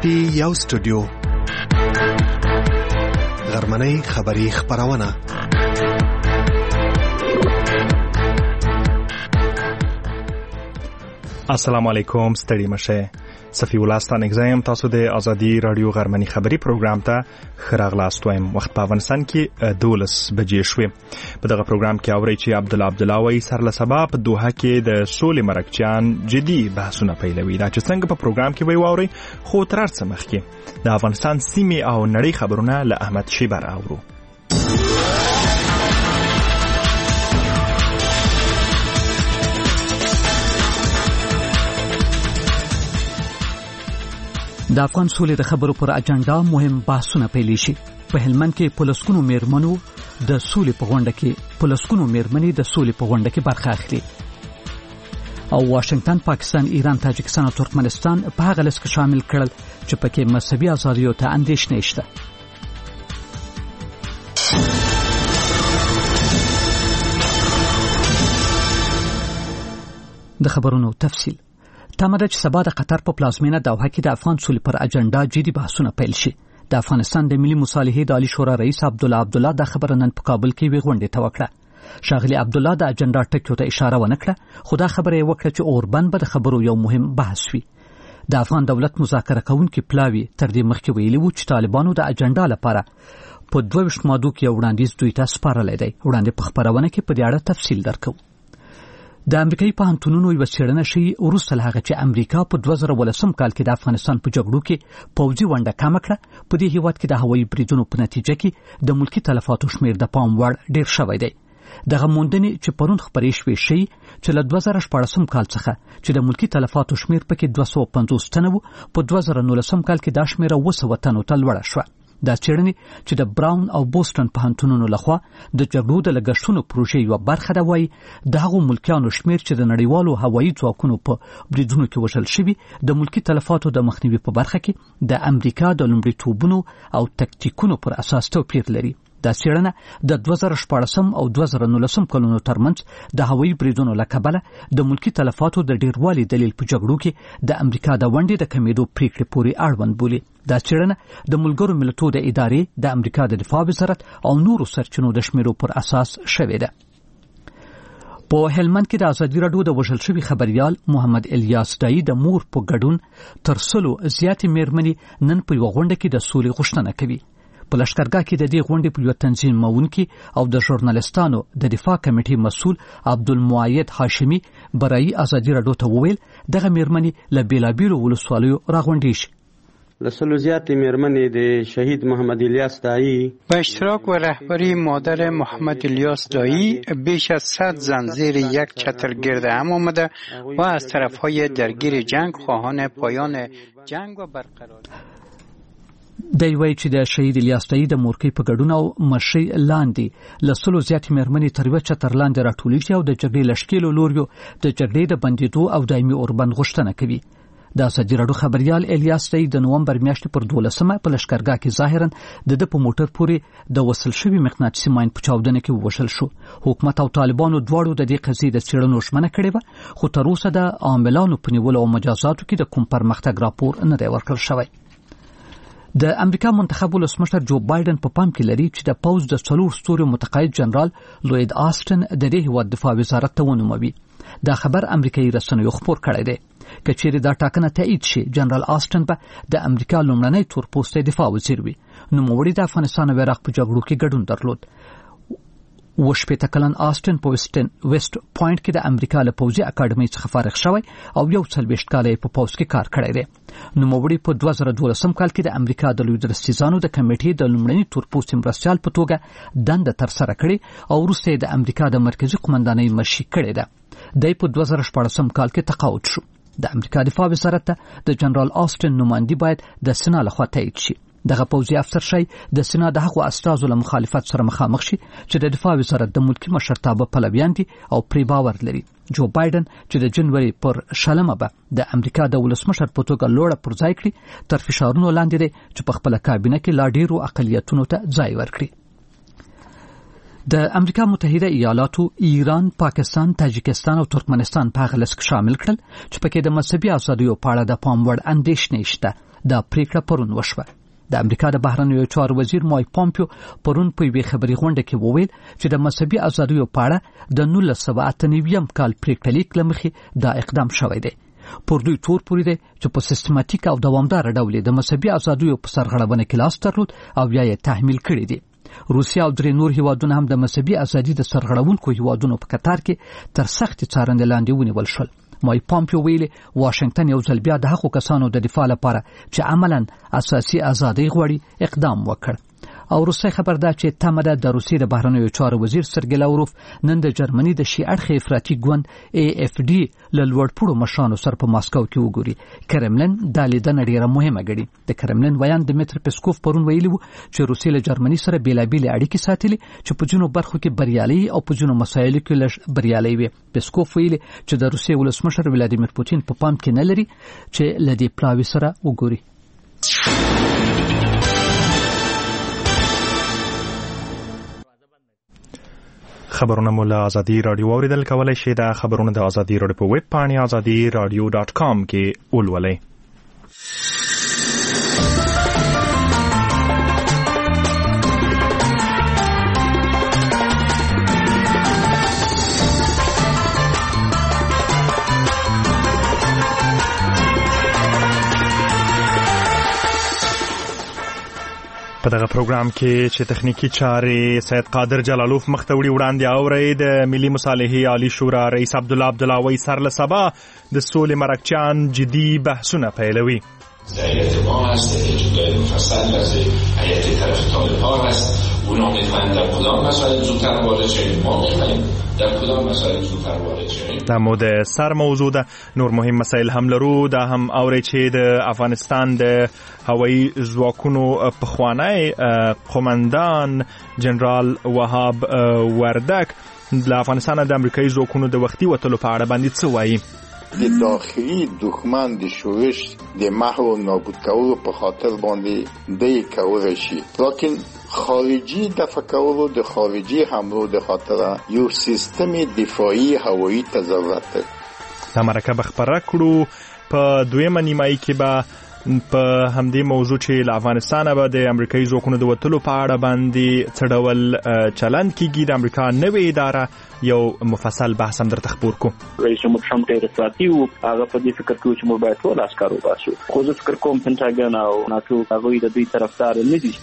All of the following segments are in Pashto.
پی یو سټوډیو غرمنۍ خبری خبرونه السلام علیکم ستړي مشه صفی الله ستانه اگزایم تاسو د ازادي رادیو غرمنۍ خبری پروګرام ته خراغلاست وایم وخت په افغانستان کې 12 بجې شوې په دغه پروګرام کې اوري چې عبدالله وای سر له سبا په دوحه کې د سولې مرکچیان جدي بحثونه پیلوي دا چې څنګه په پروګرام کې وای اوري خو تر څه مخکې د افغانستان سیمې او نړۍ خبرونه له احمد شیبر اورو د افغان سولې د خبرو پر اجنډا مهم بحثونه پیل شي په هلمند کې پولیسکونو میرمنو د سولې په غونډه کې برخه اخلي او واشنگټن پاکستان ایران تاجکستان او ترکمنستان په هغه لست کې شامل کړل چې پکې مذهبي ازادیو ته اندېښنه شته د خبرونو تفصیل تمه چې سبا د قطر په پلازمینه دوحه کې د افغان سولې پر اجنډا جدي بحثونه پیل شي د افغانستان د ملي مصالحې د عالی شورا رئیس عبدالله د خبره نن په کابل کې وی غونډه ته وکړه شاغلی عبدالله د اجنډا ټکیو ته اشاره ونکړه خو دا خبره یې وکړه چې اوربند به د خبرو یو مهم بحث وي د افغان دولت مذاکره کوونکي پلاوی تر دې مخکې ویلي و چې طالبانو د اجنډا لپاره په 22 مادو کې وړاندیز دوی ته سپارلی دی وړاندې په خبرونه کې په دې اړه تفصیل درکو د امریکایي پوهنتونونو یو څېړنه شي وروسته له هغه چې امریکا په 2013 کال کې د افغانستان په جګړو کې پوځي ونډه کم کړه په دې هیواد کې د هوایي بریدونو په نتیجه کې د ملکی تلفاتو شمیر د پام وړ ډیر شوی دی دغه موندنې چې پرون خبرې شوې شي چې له 2014 کال څخه چې د ملکی تلفاتو شمیر پکې 250 تنه وو په 2019 کال کې دا شمیر 200 تنو ته لوړه شوه دا څېړنې چې د براون او بوسټن پوهنتونونو لخوا د جګړو د لګښتونو پروژې یو برخه ده وایي د هغو ملکیانو شمیر چې د نړیوالو هوایي ځواکونو په بریدونو کې وژل شوي د ملکی تلفاتو د مخنیوي په برخه کې د امریکا د لومړیتوبونو او تکتیکونو پر اساس توپیر لري دا څېړنه د 2014 او 2019 کلونو ترمنځ د هوایي بریدونو له کبله د ملکی تلفاتو د ډیروالي دلیل په جګړو کې د امریکا د ونډې د کمیدو پریکړې پورې اړوند بولي دا څېړنه د ملګرو ملتونو د ادارې د امریکا د دفاع وزارت او نورو سرچینو د شمیرو پر اساس شوې ده په هلمند کې د ازادي رادیو د وژل شوي خبريال محمد الیاس دای د مور په ګډون تر 100 زیاتې میرمنې نن په یو غونډه کې د سولې غوښتنه کوي په لشکرګاه کې د دې غونډې په یو تنظیم مونکي او د ژورنالستانو د دفاع کمیټې مسؤل عبدالمؤید هاشمي برای ازادي رادیو ته وویل دغه میرمنې له بیلابیلو ولسوالیو راغونډې شي لسلو زیاتې میرمنې د شهید محمد الیاس دایی به اشتراک و رهبری مادر محمد الیاس دایی بیش از 100 زن زیر یک چتر گرد هم آمده و از طرفهای درگیر جنگ خواهان پایان جنگ و برقراری دی وایي چې د شهید الیاس دایی د مورکۍ په ګډون او مشرۍ لاندې له 100 زیاتې میرمنې تر یوه چتر لاندې راټولې شي او د جګړې له ښکېلو لوریو د جګړې د بندېدو او دایمي اوربند غوښتنه کوي د ازادي رادیو خبريال الیاس دایی د نومبر میاشتې پر 12 په لشکرګاه کې ظاهرا د په موټر پورې د وصل شوي مقناطیسي ماین په چاودنه کې ووژل شو حکومت او طالبانو دواړو د دې قضیې د څېړنو ژمنه کړې وه خو تر اوسه د عاملانو په نیولو او مجازاتو کې د کوم پرمختګ راپور نه دی ورکړل شوی د امریکا منتخب ولسمشر جو بایدن په پام کې لري چې د پوز د 4 ستوري متقاعد جنرال لوید آسټن د دې هیواد دفاع وزارت ته ونوموي دا خبر امریکایي رسنیو خبر کړی دی کچېرې دا ټاکنه تایید شي جنرال آسټن به د امریکا لومړنی تورپوستی دفاع وزیر وي نوموړي د افغانستان او عراق په جګړو کې ګډون درلود وشپېته کلن آسټن په ویسټ پوینټ کې د امریکا له پوځي اکاډمۍ څخه فارغ شوی او 40 کال یې په پوځ کې کار کړی دی نوموړي په 2012 کال کې د امریکا د لوی درستیزانو د کمیټې د لومړني تورپوستي مرستیال په توګه دنده ترسره کړې او وروسته د امریکا د مرکزی قومندانۍ مشري کړې ده دی په 2014 کال کې تقاعد شو د امریکا دفاع وزارت ته د جنرال آسټن نمائندګي باید د سنا لخوا تایید شي دغه پوځي افسر شي د سنا د هغو استازو له مخالفت سره مخامخ شي چې د دفاع وزارت د ملکی مشرتابه پلویان دي او پری باور لري جو بایدن چې د جنوري پر 16 به د امریکا د ولسمشر په توګه لوړه پر ځای کړي تر فشارونو لاندې دی چې په خپل کابینه کې لا ډیرو اقلیتونو ته ځای ورکړي د امریکا متحده ایالاتو ایران، پاکستان، تاجکستان او ترکمنستان په هغه لست کې شامل کړل چې پکې د مذهبي ازادیو په اړه د پام وړ اندېښنې شته دا پریکړه پرون وشوه. د امریکا د بهرنیو چارو وزیر مایک پامپیو پرون په یوې خبري غونډه کې وویل چې د مذهبي ازادیو په اړه د 1998 کال پریکړه لیک له مخې دا اقدام شوی دی. پر دوی تور پورې دی چې په سیستماتیک او دوامدار ډول د مذهبي ازادیو په سرغړونه کې لاس درلود او بیا یې تحمیل کړی دی. روسیا او درې نور هیوادونه هم د مذهبي ازادي د سرغړونکو هیوادونو په کتار کې تر سخت څارنې لاندې ونیول شول. مایک پامپیو ویلي واشنگټن یو ځل بیا د هغو کسانو د دفاع لپاره چې عملاً اساسي ازادي غواړي اقدام وکړ. او روسي خبر ده چې تمه ده د روسي د بهرنیو چارو وزیر سرګی لاوروف نن د جرمني د شي اړخ افراطي ګوند AFD له لوړپوړو مشرانو سره په ماسکو کې وګوري. کرملن دا لیدنه ډیره مهمه ګڼي. د کرملن ویان دمیتر پسکوف پرون ویلي و چې روسي له جرمني سره بیلابېلې اړیکې ساتلې چې په ځینو برخو کې بریالي او په ځینو مسایلو کې لږ بریالي وي. پسکوف ویلي چې د روسي ولسمشر ولادیمیر پوتین په پام کې نه لري چې له دې پلاوي سره وګوري. خبرونه مو له ازادي رادیو اوریدل کولای شئ. دا خبرونه د ازادي رادیو په ویب پاڼې azadiradio.com کې ولولئ. په دغه پروګرام کې چې تخنیکی چارې سید قادر جلالوف مختوړي وړاندې اوري د ملي مصالحې عالی شورا رئیس عبدالله وی سر له سبا د سولې مرکچیان جدي بحثونه پیلوي. ضعیت ما هست اجرای مفصل از هیئت طرف طالبان هست. اونا میخواهند در کدام مسائل زودتر وارد شویم، ما میخواهیم در کدام مسائل زودتر وارد شویم. دا مو د سر موضوع ده. نور مهم مسائل هم لرو. دا هم اوري چې د افغانستان د هوایي ځواکونو پخوانی قومندان جنرال وهاب وردک د افغانستان د امریکایي ځواکونو د وختي وتلو په اړه باندې څه وایي. د داخلي دښمن د شورش د محو او نابود کولو په خاطر باندې د کولای شي، لیکن خارجي دفاع کولو د خارجي حملو د خاطر یو سیستم دفاعي هوایي ته ضرورت دی. دا مرکه به خبره کړو په دویمه نیمایي کې به په همدې موضوع چې له افغانستانه به د امریکایي ځواکونو د وتلو په اړه باندې څه ډول چلند کیږي. د امریکا نوې اداره یو مفصل بحث هم درته خپور کو. رئیس جمهور ټرمپ ډېر احتیاطي و. هغه په دې فکر کوي چې موږ باید ټول عسکر وباسو. خو زه فکر کوم پنټاګن او ناتو هغوی د دوی طرفدار نه دي.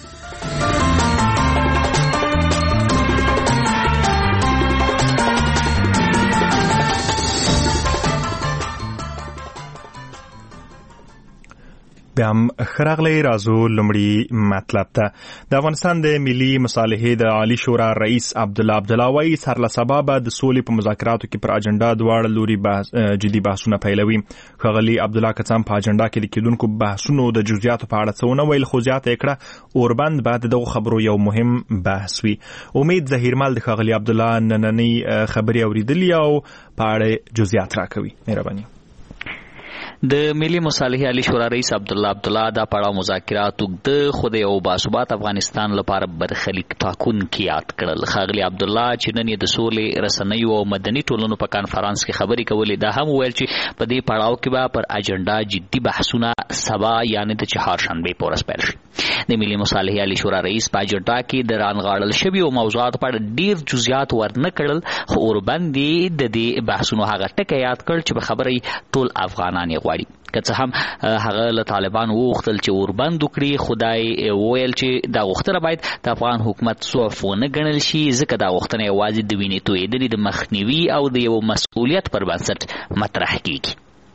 بهم خراغلی رازو لمړی مطلب ته د افغانستان د ملي مصالحې د عالی شورا رئیس عبدالله وی سر له سبا به د سولې په مذاکراتو کې پر اجنډا دواړه لوري جدي بحثونه پیلوي. ښاغلي عبدالله کڅام په اجنډا کې د کېدونکو بحثونو د جزئیاتو په اړه څه ونه ویل، خو زیاته یې کړه اوربند به د دغو خبرو یو مهم بحث وي. امید ظهیرمل د ښاغلي عبدالله نننۍ خبرې اوریدلې او په اړه جزئیات راکوي. مهرباني. د ملي مصالحې عالی شورا رئیس عبدالله دا پړاو مذاکرات د خدای او باثبات افغانستان لپاره برخلیک ټاکونکي یاد کړل. ښاغلي عبدالله چې نن د سولې رسنیو او مدني ټولنو په کانفرنس کې خبرې کولې، دا هم ویل چې په دې پړاو کې به پر اجنډا جدي بحثونه سبا یعنی د چهارشنبه په ورځ پیل شي. د ملي مصالحې عالی شورا رئیس په اجنډا کې د رانغاړل شویو موضوعاتو په اړه ډیر جزئیات ورنه کړل، خو اوربندي د دې بحثونو هغه ټکی یاد کړ چې په خبرې ټول افغانان غواړي. که څه هم هغه له طالبان وغوښتل چې اوربند وکړي، خدای ویل چې دا غوښتنه باید د افغان حکومت ضعف ونه ګڼل شي، ځکه دا غوښتنه یوازې د وینې تویېدنې د مخنیوي او د یو مسؤلیت پر بنسټ مطرح کیږي.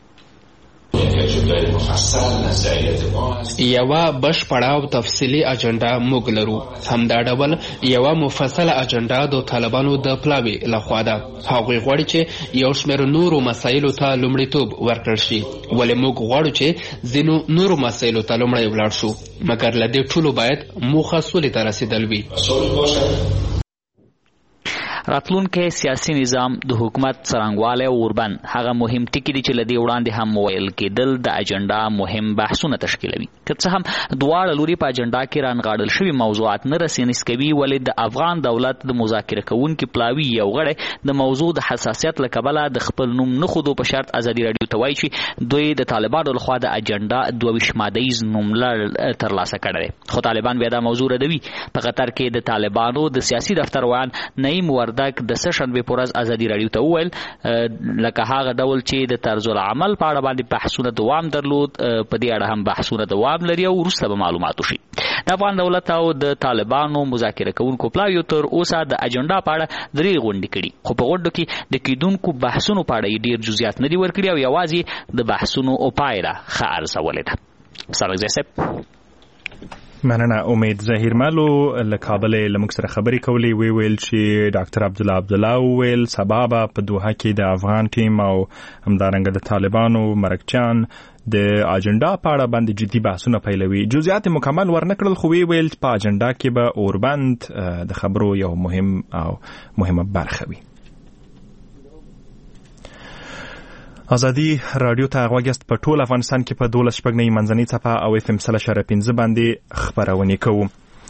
یوه بشپړه او تفصیلي اجنډا موږ لرو. همدا ډول یوه مفصله اجنډا د طالبانو د پلاوي لخوا ده. هغوی غواړي چې یو شمېر نورو مسایلو ته لومړیتوب ورکړل شي، ولې موږ غواړو چې ځینو نورو مسایلو ته لومړی ولاړ شو، مګر له دې ټولو باید موخه سولې ته رسیدل وي. راتلونکي سیاسي نظام د حکومت څرنګوالی او اوربند هغه مهم ټکي دي چې له دې وړاندې هم ویل کېدل د اجنډا مهم بحثونه تشکیلوي. که څه هم دواړه لوري په اجنډا کې رانغاړل شوي موضوعات نه رسېنیز کوي، ولې د افغان دولت د مذاکره کوونکي پلاوي یو غړی د موضوع د حساسیت له کبله د خپل نوم نه ښودو په شرط ازادي راډیو ته وایي چې دوی د طالبانو لخوا د اجنډا 22 مادهیز نوملړ ترلاسه کړی دی. خو طالبان بیا دا موضوع ردوي. په قطر کې د طالبانو د سیاسي دفتر ویان نعیم وردک د سهشنبې په ورځ ازادي راډیو ته وویل لکه هغه ډول چې د طرز العمل په اړه باندې بحثونه دوام درلود، په دې اړه هم بحثونه دوام لري او وروسته به معلومات وشي. د افغان دولت او د طالبانو مذاکره کوونکو پلاویو تر اوسه د اجنډا په اړه 3 غونډې کړي، خو په غونډو کې د کیدونکو بحثونو په اړه ډیر جزئیات نه دي ورکړي او یوازې د بحثونو او پایله ښه ارزولې ده. سلام زیسب. مننه. امید ظهیر مالو له کابل له موږ سره خبرې کولې، ویل چې ډاکټر عبدالله ویل سبا به په دوحه کې د افغان ټیم او همدارنګه د طالبانو مرکچان د اجنډا په اړه باندې جدي بحثونه پیلوي. جزئیات مکمل ورنکړل، خو ویل په اجنډا کې به اوربند د خبرو یو مهمه برخه وي. ازادي رادیو ته غوږ په ټول افغانستان کې په 12 شپږنۍ منځنۍ څپه او FM 3.15 باندې خبرونه کوو.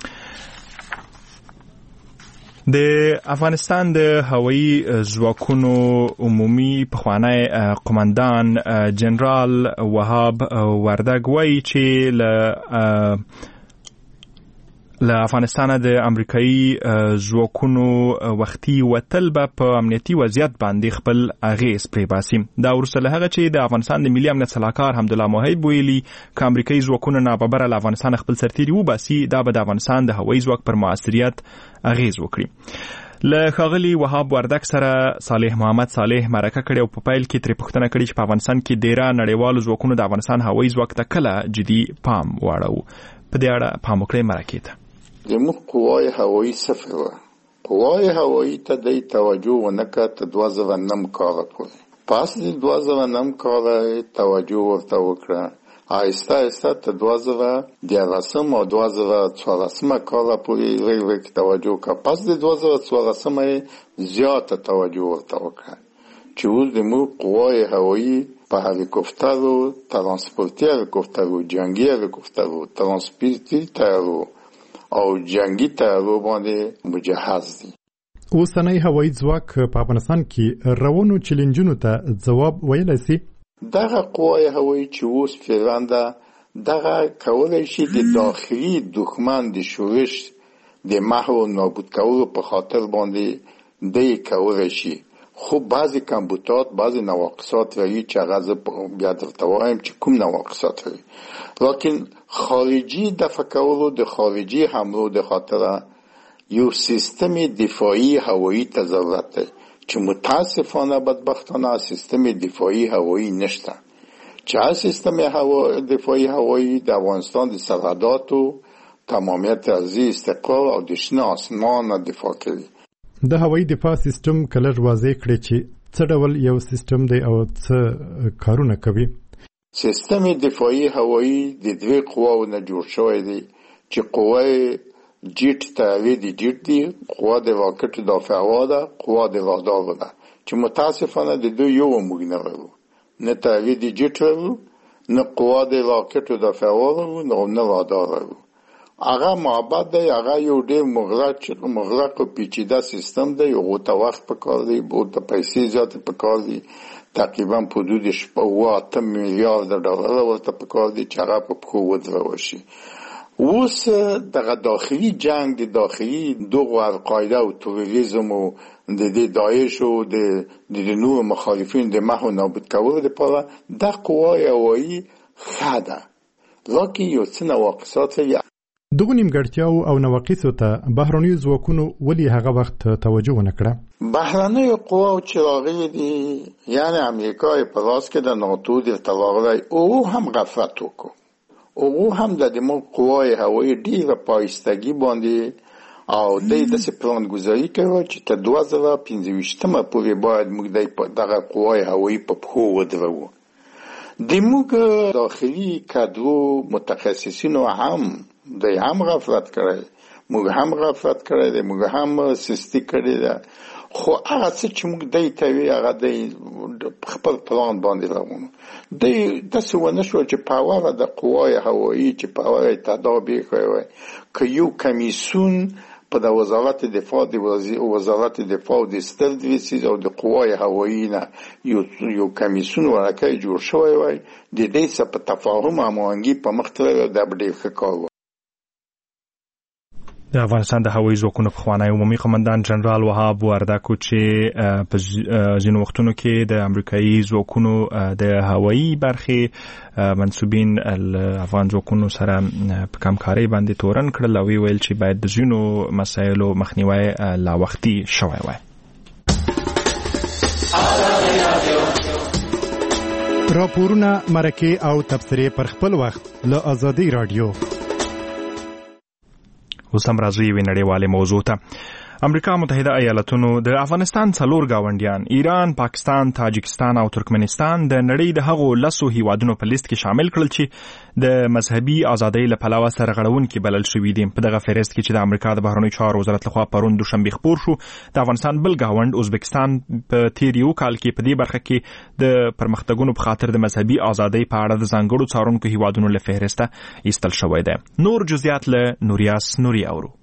د افغانستان د هوایي ځواکونو عمومي پخوانی قومندان جنرال وهاب وردګ وایي چې له افغانستان د امریکایي ځواکونو وختي وتل به په امنیتي وضعیت باندې خپل اغیز پرې باسي. دا وروسته له هغه چې د افغانستان د ملي امنیت سلاکار حمدالله موحد ویلي که امریکایي ځواکونه ناببره له افغانستان خپل سرتیري وباسي، دا به د افغانستان د هوایي ځواک پر موثریت اغیز وکړي. له ښاغلي وهاب وردګ سره صالح محمد صالح مرکه کړې او په پیل کې ترې پوښتنه کړې چې په افغانستان کې ډیره نړیوالو ځواکونو د افغانستان هوایي ځواک ته کله جدي پام واړو. په دې اړه پام وکړئ مرکې ته. زموږ قوای هوایی صفر وه. قوای هوایی ته د توجه ونه کړه تر 2009 کاله پورې. پس د 2009 کاله توجه ورته وکړه، آهسته آهسته تر 2013 او 2014 کاله پورې لږ توجه وکړه. پس د 2014 زیاته توجه ورته وکړه چې اوس زموږ قوای هوایی په هلیکوپترو، ترانسپورتي هلیکوپترو، جنگي هلیکوپترو، ترانسپورتي تیارو او جنگی تیارو باندې مجهز دي. اوسنۍ هوایي ځواک په افغانستان کې روانو چیلنجونو ته ځواب ویلی سي. دغه قوای هوایی چې اوس فعلا ده، دغه کولی شي د داخلي دښمن د شورش د محو نابود کولو په خاطر باندې دی کولی شي، خو بعضی کمبودات، بعضی نواقصات لري چې هغه بیا درته وایم چې کوم نواقصات لري. لیکن خارجی دفع کولو د خارجی حملو د خاطر یو سیستم دفاعی هوایی ته ضرورت دی چې متاسفانه بدبختانه سیستم دفاعی هوایی نشته. چې سیستم دفاعی هوایی د افغانستان د سرحداتو تمامیت ارضی، استقلال او د شنه آسمان دفاع کوي. د هوایی دفاع سیستم کله واضح کړي چې څه ډول یو سیستم دی او څه کارونه کوي. سیستم دفاعی هوایی د 2 قواو نه جوړ شوی دی چې قوای جیت تاوی دی جیت دی، قوا د راکټ دافعه ده، قوا د رادار ده، چې متاسفانه د دوی یو موږ نه لرو، نه تاوی دی جیت لرو، نه قوا د راکټ دافعه لرو، نه رادار لرو. هغه معبد دی، هغه یو ډېر مغلق او پیچیده سیستم دی. هغه ته وخت پکار دی، بہت پیسې زیات پکار دي، تقریبا په حدود 8 میلیارد ډالر ورته پکار دي چې هغه په پخو ودرول شي. اوس دغه داخلي جنگ د داخلي دغه القاعده او تروریزم او د داعش او د نور مخالفین د محو نابود کولو لپاره د قوای هوایی خاده، لکه یو څه نواقصات لري. دغه نیمګړتیاو او نواقصو ته بهرنیو ځواکونو ولې هغه وخت توجه ونه کړه؟ بهرنیو قواو چې راغلي دي، یعنی امریکا په لاس کې د ناتو د تلاغلی او هم غفلت وکړو، او هم د دمو قوای هوایی ډیره پایستګي باندې او داسې پلان گذاری کوي چې تر 2025 پورې باید موږ دغه قوای هوایی په پښو ودرو. د موږ داخلي کادرو متخصصینو هم غفلت کړی، موږ هم غفلت کړی دی، موږ هم سستی کړی ده. خو هغه څه چې موږ دای ته وی هغه د خپل پلان باندې راغونو د څه ونه شو چې پاور د قوای هوایی چې پاور تدابیر کوي که یو کمیسیون په د وزارت دفاع د ستر دیویسیز او د قوای هوایی نه یو کمیسیون ورکه جوړ شوی وای د دې څه په تفاهم هماهنګي په مخ ته د ډیر کار د افغانستان د هوایي ځواکونو پخوانی عمومي قماندان جنرال وهاب وردکو چې په ځینو وختونو کې د امریکایي ځواکونو د هوایي برخې منسوبین افغان ځواکونو سره په کمکارۍ باندې تورن کړل او ویل چې باید د ځینو مسایلو مخنیوی لا وختي شوی وای. راپورونه مرکه او تبصرې پر خپل وخت له آزادۍ رادیو. اوس هم راځي یوې نړیوالې موضوع ته. امریکا متحده ایالاتونو د افغانستان 4 گاونډیان ایران، پاکستان، تاجکستان او ترکمنستان د نړۍ د هغو 10 هیوادونو په لیست کې شامل کړل چې د مذهبي ازادۍ له پلوه سرغړونکي بلل شوي دي. په دغه فهرست کې چې د امریکا د بهرنیو چارو وزارت لخوا پرون دوشنبه خپور شو، د افغانستان بل گاوند ازبکستان په تیر یو کال کې په دې برخه کې د پرمختګونو په خاطر د مذهبي ازادۍ په اړه د ځانګړو څارونکو هیوادونو له فهرسته ایستل شوی دی. نور جزئیات له نوریاس نوري اورو.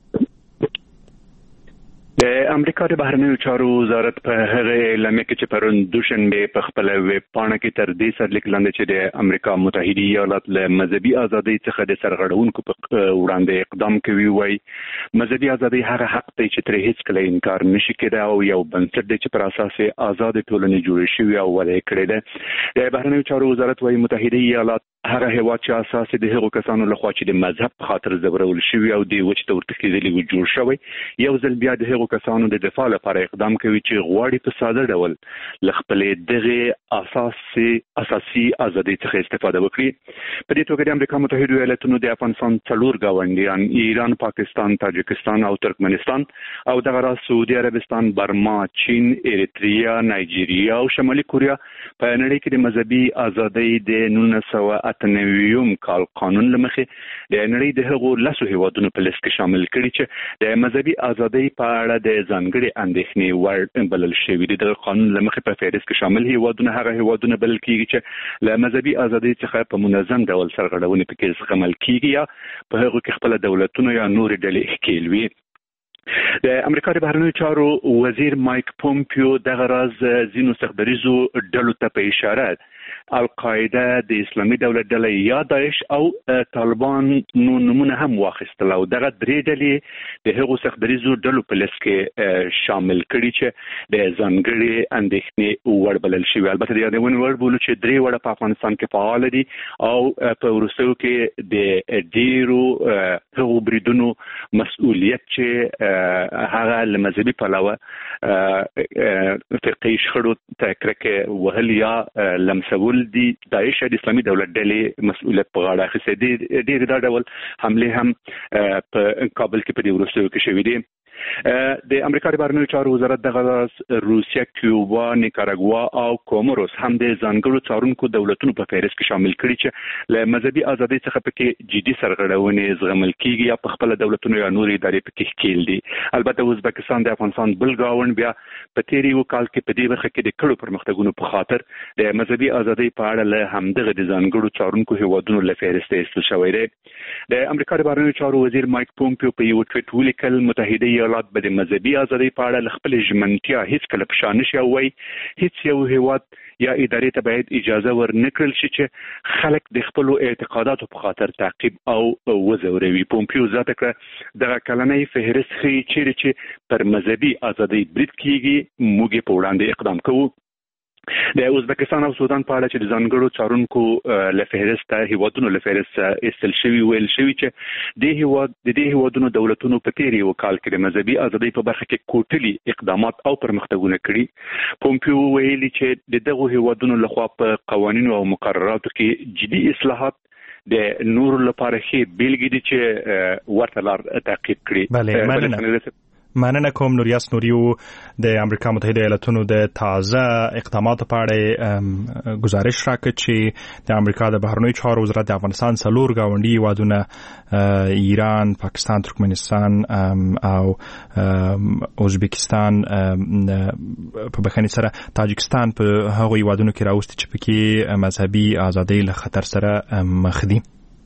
د امریکا د بهرنیو چارو وزارت په هغه اعلامیه کې چې پرون دوشنبه په خپل ویب پاڼه کې تر دې سرلیک لاندې چې د امریکا متحده ایالات له مذهبي ازادۍ څخه د سرغړونکو په وړاندې اقدام کوي، وایي مذهبي ازادۍ هغه حق دی چې ترې هیڅ کله انکار نشي کېدای او یو بنسټ دی چې پر اساس آزاد ټولنې جوړې شوی او وضع کړی دی. د بهرنیو چارو وزارت وایي متحده ایالات هغه هیواد چې اساس د هغو کسانو لخوا چې د مذهب په خاطر ځورول شوی او د وچ تور تخیدلی و جوړ شوی یو ځل بیا د هغو کسانو د دفاع لپاره اقدام کوي چې غواړي په ساده ډول لخپلې دغه اساسي ازادۍ څخه استفاده وکړي. په دې توګه د امریکا متحده ایالاتونو د افغانستان 4 گاونډیان ایران، پاکستان، تاجکستان او ترکمنستان او دغه راز سعودي عربستان، برما، چین، ایریتریا، نایجیریا او شمالي کوریا په نړۍ کې د مذهبي ازادۍ د 1998 کال قانون لمخې د نړۍ د هغو 10 هیوادونو په لیست کې شامل کړي چې د مذهبي ازادۍ په اړه د ځانګړي اندېښنې وړ بلل شوي دي. د قانون لمخې په فهرست کې شامل هیوادونه هغه هیوادونه بلل کېږي چې له مذهبي ازادۍ څخه په منظم ډول سرغړونې پکې زغمل کېږي یا په هغو کې خپل دولتونه یا نورې ډلې ښکېل وي. د امریکا د بهرنیو چارو وزیر مایک پومپیو دغه راز ځینو سختدریزو ډلو ته په اشاره القاعده د اسلامي دولت ډلې یا داعش او طالبان نو نمونه هم واخیستل او دغه 3 ډلې د هغو سختدریزو ډلو په لیست کې شامل کړي چې د ځانګړي اندېښنې وړ بلل شوي. البته د یادونې وړ بولو چې 3 وړه په افغانستان کې فعال دي او په وروستیو کې د ډیرو هغو بریدونو مسؤلیت چې هغه له مذهبي پلوه فقهي شخړو ته کرکه وهل یا لمسول دي داعش د اسلامي دولت ډلې مسؤلیت په غاړه اخیستی دي. ډېر دا ډول حمله هم په کابل کې په دې وروستیو کې شوې دي. د امریکا د بهرنیو چارو وزارت دغه روسیه، کیوبا، نیکاراګوا او کوموروس هم د ځانګړو څارونکو دولتونو په فهرست کې شامل کړي چې له مذهبي ازادۍ څخه پکې جدي سرغړونې زغمل کیږي یا په خپل دولتونو یا نورې ادارې پکې ښکېل دي. البته ازبکستان د افغانستان بل گاوند بیا په تیر یو کال کې په دې برخه کې د کړو پرمختګونو په خاطر د مذهبي ازادۍ په اړه له همدغه د ځانګړو څارونکو هیوادونو له فهرست ایستل شوی دی. د امریکا د بهرنیو چارو وزیر مایک پومپیو په یو ټویټ ولیکل متحده ایالات به د مذهبي ازادۍ په اړه له خپلې ژمنتیا هیڅ کله په شا نشي او وایي هیڅ یو هیواد یا ادارې ته باید اجازه ورنکړل شي چې خلک د خپلو اعتقاداتو په خاطر تعقیب او وځوروي. پومپیو زیاته کړه دغه کلنۍ فهرست ښیي چیرې چې پر مذهبي ازادۍ برید کیږي موږ یې په وړاندې اقدام کوو. د ازبکستان او سودان په اړه چې د ځانګړو څارونکو له فهرست هیوادونو له فهرست ایستل شوي ویل شوي چې د دې هیوادونو دولتونو په تیر یو کال کې د مذهبي ازادۍ په برخه کې کوټلي اقدامات او پرمختګونه کړي. پومپیو ویلي چې د دغو هیوادونو لخوا په قوانینو او مقرراتو کې جدي اصلاحات د نور لپاره ښې بیلګې دي چې ورته لار تعقیب کړي. مننه کوم نوریاس نوریو د امریکا متحده ایالاتونو د تازه اقداماتو په اړه گزارش راکړ چې د امریکا د بهرنیو چارو وزارت د افغانستان 4 گاونډي هیوادونه ایران، پاکستان، ترکمنستان او ازبکستان په بخښنې سره تاجکستان په هغو هیوادونو کې راوستي چې پکې مذهبي ازادۍ له خطر سره مخ دي.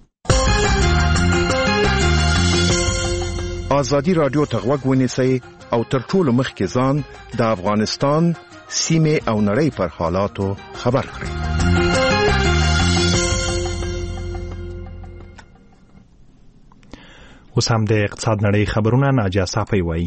آزادی رادیو ته غوږ ونیسئ او تر ټولو مخکې ځان د افغانستان سیمې او نړۍ پر حالاتو خبر کړئ. اوس هم د اقتصاد نړۍ خبرونه ناجیه صافی وایي.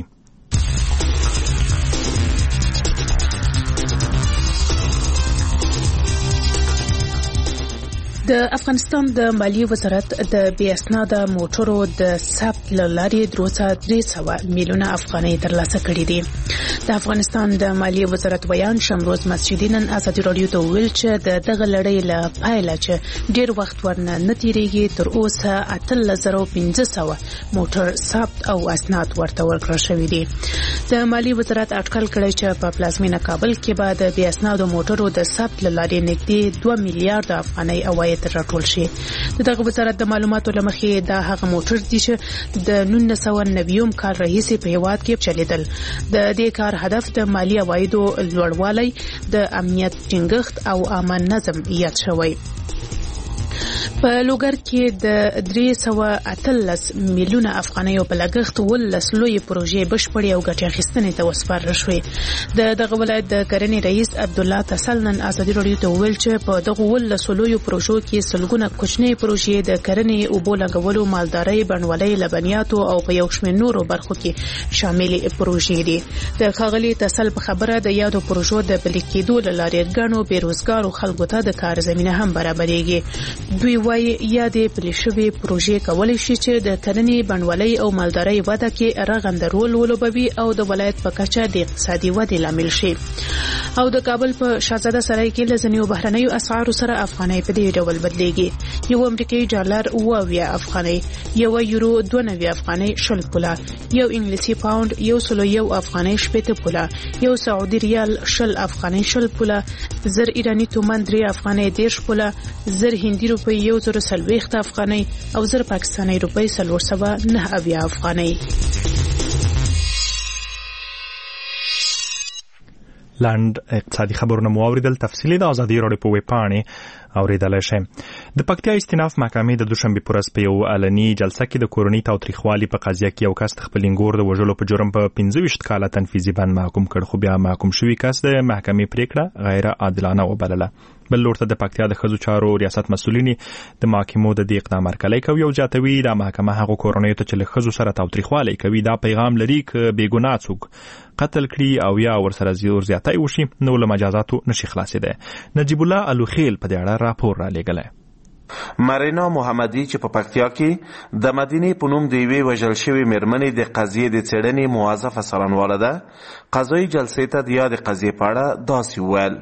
د افغانستان د مالیې وزارت د بې اسناده موټرو د ثبت له لارې 300 میلیونه افغانۍ ترلاسه کړي دي. د افغانستان د مالیې وزارت بیان شمروز مسجدي نن ازادي رادیو ته ویل چې دغه لړۍ له پایله چې ډیر وخت ورنه نه تیریږي تر اوسه 8500 موټر ثبت او اسناد ورته ورکړل شوي دي. د مالیې وزارت اټکل کړی چې په پلازمینه کابل کې به د بې اسناده موټرو د ثبت له لارې نږدې 2 میلیارډ افغانۍ عواید راټول شي. دغه وزارت د معلوماتو لمخې دا هغه موټر دي چې د 1990 کال راهیسې په هیواد کې چلیدل. د دې کار هدف د مالی عوایدو لوړوالی، د امنیت ټینګښت او عامه نظم یاد شوی. په لوګر کې د 318 میلیونه افغانۍ په لګښت ولس لوی پروژې بشپړې او ګټه اخیستنې ته وسپارل شوې. دغه ولایت د کرنې رئیس عبد الله تسل نن ازادي رادیو ته ویل چې په دغه ولس لوی پروژو کې سلګونه کوچنۍ پروژې د کرنې او بولګولو، مالدارۍ، بڼوالۍ، لبنیاتو او په یو شمېر نورو برخو کې شامل پروژې دي. د ښاغلي تسل په خبره د یادو پروژو د پلي کېدو له لارې ګڼو بیروزګارو خلکو ته د کار زمینه هم برابرېږي. دوی وايي یادې پلي شوې پروژې کولی شي چې د کرنې، بڼوالۍ او مالدارۍ وده کې رغنده رول ولوبوي او د ولایت په کچه د اقتصادي ودې لامل شي. او د کابل په شاهزاده سرای کې له ځینو بهرنیو اسعارو سره افغانۍ په دې ډول بدلېږي. یو امریکایي ډالر 2 افغانۍ، یو یورو 92 افغانۍ 20 پوله، یو انګلیسي پاوند 101 افغانۍ 70 پوله، یو سعودي ریال 20 افغانۍ 20 پوله، 1000 ایرانی تومان 3 افغانۍ 10 پوله، 1000 هندي روپۍ 1040 افغانۍ او 1000 پاکستاني روپۍ 409 افغانۍ. لاند اقتصادي خبرونه مو اوریدل. تفصیلی د ازادي رادیو په ویبپاڼه اوریدل شي. د پکتیا استیناف محکمې د دوشنبه پر ورځ په یو علني جلسه کې د کورونی تاوتریخوالي په قضیه کې یو کس خپل انګور د وژلو په جرم په 25 کاله تنفیذي بند محکوم کړ، خو بیا محکوم شوی کس د محکمې پریکړه غیر عادلانه وبلله. بل لورته د پکتیا د ښځو چارو ریاست مسؤلین د محکمو د دې اقدام هرکلی کوي او جاتوي د محکمه هغو کورنیو ته چې له ښځو سره تاوتریخوالی کوي دا پیغام لري که بېګناه څوک قتل کړي او یا ورسره زیاتی وشي نو له مجازاتو نشي خلاصېدی. نجیب الله الوخیل په دې اړه راپور را لېږلی. مرینا محمدی چې په پکتیا کې د مدینې په نوم د یوې وژل شوې مېرمنې د قضیې د څېړنې موظفه څارنواله ده، قضایي جلسې ته د یادې قضیې په اړه داسې وویل.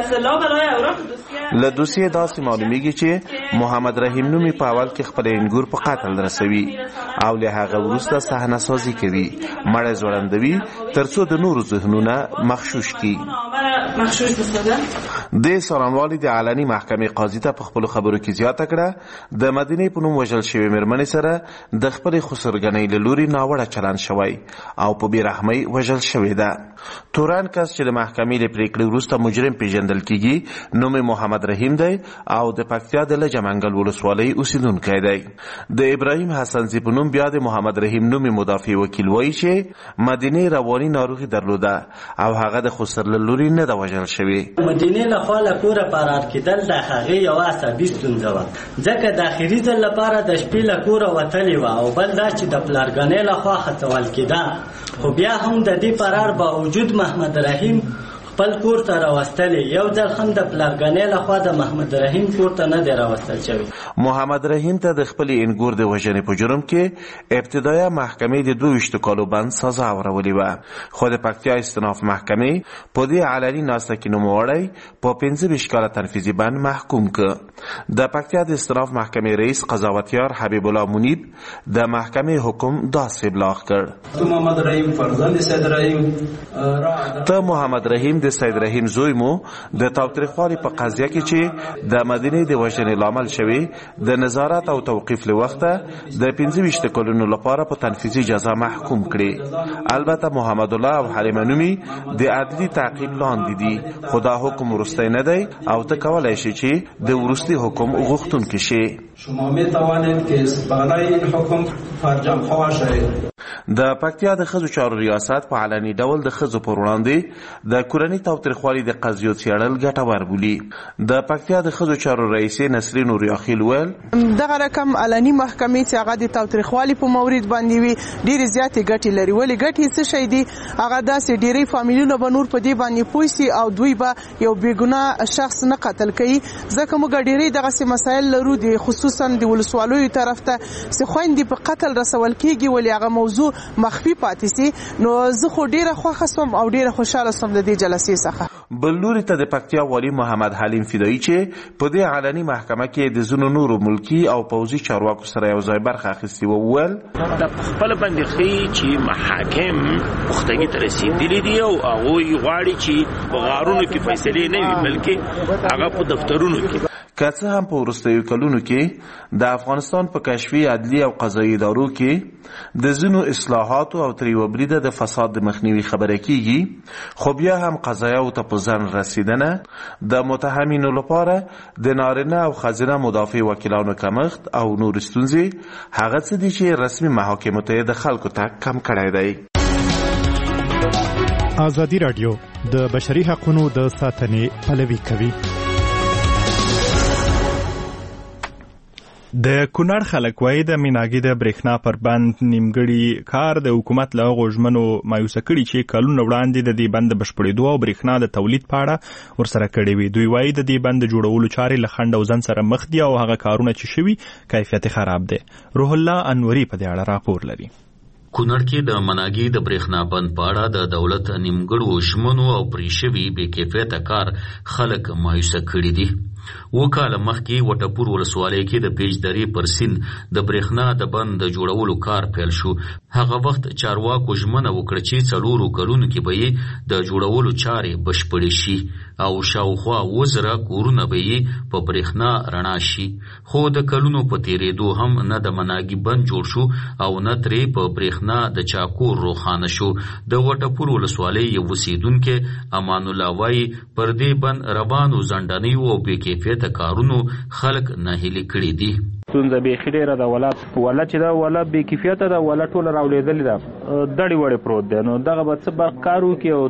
له دوسیې داسې معلومیږي چې محمد رحیم نومي په اول کې خپل انګور په قتل رسوي او له هغه وروسته صحنه سازي کوي، مړی ځوړندوي ترڅو د نورو ذهنونه مغشوش کړي. د څارنوالې د علني محکمې قاضي ته په خپلو خبرو کې زیاته کړه د مدینې په نوم وژل شوې مېرمنې سره د خپلې خسرګنۍ له لوري ناوړه چلند شوی او په بېرحمۍ وژل شوې ده. تورن کس چې د محکمې له پریکړې وروسته مجرم پیژندل کیږي نوم محمد رحیم دی او د پکتیا د لجمنګل ولسوالۍ اوسیدونکی دی. د ابراهیم حسنزي په نوم بیا د محمد رحیم نومي مدافع وکیل وایي چې مدینې رواني ناروغي درلوده او هغه د خسر له لوري نه ده وژل شوې. مدینې له خوا له کوره فرار کېدل د هغې یوه عصبي ستونزه وه، ځکه د اخري ځل لپاره د شپې له کوره وتلې وه او بل دا چې د پلارګنۍ له خوا هڅول کېده، خو بیا هم د دې فرار باوجود محمد رحیم خپل کور ته راوستلې، یو ځل هم د پلارګانې لخوا د محمد رحیم کور ته نه دی راوستل شوی. محمد رحیم ته د خپل انګور د وژنې په جرم کې ابتدایه محکمې د 22 کالو بند سزا ورولې و، خو د پکتیا استناف محکمې په دې علني ناسته کې نوموړی په 15 کاله تنفیذي بند محکوم کړ. د پکتیا د استناف محکمې رئیس قضاوتیار حبیب الله منیب د محکمې حکم داسې ابلاغ کړ: محمد رحیم فرزند سید رحیم ته محمد رحیم د سید رحیم زوی مو د تاوتریخوالي په قضیه کې چې د مدینې د وژنې لامل شوی د نظارت او توقیف له وخته د 15 کلونو لپاره په تنفیذي جزا محکوم کړي. البته محمد الله او حلیمه نومي د عدلي تعقیب لاندې دي، خو دا حکم وروستی نه دی او ته کولای شي چې د وروستي حکم غوښتونکی شي. شما می توانید که استفاده این حکم فرجام خواه شوید. د پکتیا د ښځو چارو ریاست په علني ډول د ښځو پر وړاندې د کورني تاوتریخوالي د قضیو څېړل ګټور بولي. د پکتیا د ښځو چارو رئیسې نسرین نوریاخیل ویل: دغه رقم علني محکمې چې هغه د تاوتریخوالي په مورید باندې وي ډېرې زیاتې ګټې لري. ولې ګټې څه شی دي؟ هغه داسې ډېری فامیلونه به نور په دې باندې پوه سي او دوی به یو بېګناه شخص نه قتل کوي، ځکه موږ ډېری دغسې مسایل لرو د خصوصا د ولسوالیو طرف ته چې خویندې په قتل رسول کېږي، ولې هغه موضوع مخفي پاتې سي. نو زه خو ډېره خوښه سوم او ډېره خوشحاله سوم د دې جلسې څخه. بل لوري ته د پکتیا والي محمد حلیم فدایي چې په دې علني محکمه کې د ځینو نورو ملکي او پوځي چارواکو سره یو ځای برخه اخیستې وه، وویل: د خپل باندې ښیي چې محاکم پختګي ته رسېدلي دي او هغوی غواړي چې په غارونو کې فیصلې نه وي بلکې هغه په دفترونو کې. که څه هم په وروستیو کلونو کې د افغانستان په کشفي، عدلي او قضایي ادارو کې د ځینو اصلاحاتو او تر یوه بریده د فساد د مخنیوي خبره کیږي، خو بیا هم قضایاو ته په ځان رسیدنه، د متهمینو لپاره د نارینه او ښځینه مدافع وکیلانو کمښت او نور ستونزې هغه څه دي چې رسمي محاکمو ته د خلکو ته کم کړی دی. ازادي راډیو د بشري حقوقو د ساتنې پلوي کوي. د کونړ خلک وایي د میناګي د برېښنا پر بند نیمګړي کار د حکومت له غوږمنو مایوسه کړي چې کلونه وړاندې د دې بند د بشپړېدو او برېښنا د تولید په اړه ورسره کړې وي. دوی وایي د دې بند د جوړولو چارې له خنډ او ځنډ سره مخ دي او هغه کارونه چې شوي کیفیت خراب دی. روح الله انوري په دې اړه راپور لري. کونړ کې د مناګي د برېښنا بند په اړه د دولت نیمګړو ژمنو او پرې شوي بې کیفیته کار خلک مایوسه کړي دي. وکاله مخکې وټپور ولسوالۍ کې د پیج درې پر سیند د برېښنا د بند د جوړولو کار پیل شو. هغه وخت چارواکو ژمنه وکړه چې 4 کلونو کې به یې د جوړولو چارې بشپړې شي او شاوخوا 1000 کورونه به یې په برېښنا رڼا شي. خو د کلونو په تېرېدو هم نه د مناګي بند جوړ شو او نه ترې په برېښنا د چاکور روښانه شو. د وټپور ولسوالۍ یو اوسیدونکی امان الله وایي پر دې بند روانو ځنډنیو او بې کیفیته کارونو خلک ناهیلي کړي دي. ستونزه بیخي ډېره ده. ولا چې دا ولا بې کیفیته ده، ولا ټوله راولېدلې ده، دړې وړې پروت دی. نو دغه به څه برق کار وکړي او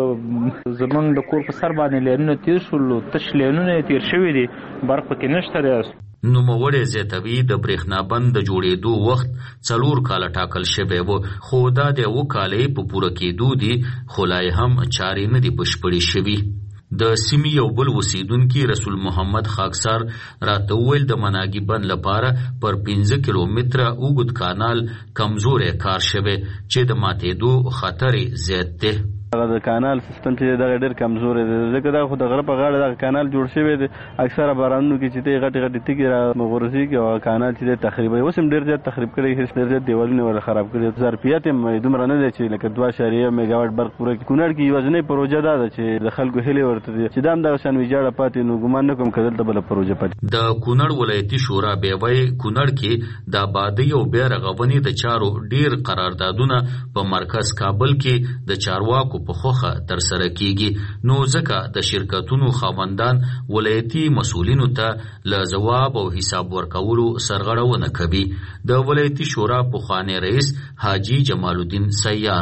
څه زمونږ د کور په سر باندې لینونه تېر شول، تش لینونه یې تېر شوي دي، برق پکې نشته دی. نوموړی زیاتوي د برېښنا بند د جوړېدو وخت 4 کاله ټاکل شوی و، خو دا د 2 کالې په پوره کېدو دي، خو لا یې هم چارې نه دي بشپړې شوي. د سیمې یو بل اوسیدونکي رسول محمد خاکسار راته وویل د مناګي بند لپاره پر 15 کیلومتره اوږد کانال کمزوری کار شوی چې د ماتېدو خطر زیات دی. هغه د کانال سیستم چې دغه ډېر کمزوري دی، ځکه دا خو د غره په غاړه دغه کانال جوړ شوی دی. اکثره بارانونو کې چې دی غټې تیږې راغورځېږي او کانال چې دی تخریبوي. اوس هم ډېر زیات تخریب کړی، ډېر زیات دیوالونه ور خراب کړي. ظرفیت یې دومره نه دی چې لکه 2.1 میګاوټ برق پوره کړي. کونړ کې یوازینۍ پروژه دا ده چې د خلکو هیلې ورته دي چې دا هم دغه شان ویجاړه پاتې. نو ګمان نه کوم که دلته بله پروژه پاتې. د کونړ ولایتي شورا بیوی کونړ کې د آبادۍ او بیا رغونې د چارو ډېر قراردادونه په مرکز کابل کې د چارواکو په خوښه تر سره کیږي. نو ځکه د شرکتونو خاوندان ولایتي مسؤلینو ته له ځواب او حساب ورکولو سرغړونه کوي. د ولایتي شورا پخوانی رئیس حاجی جمال الدین سیار: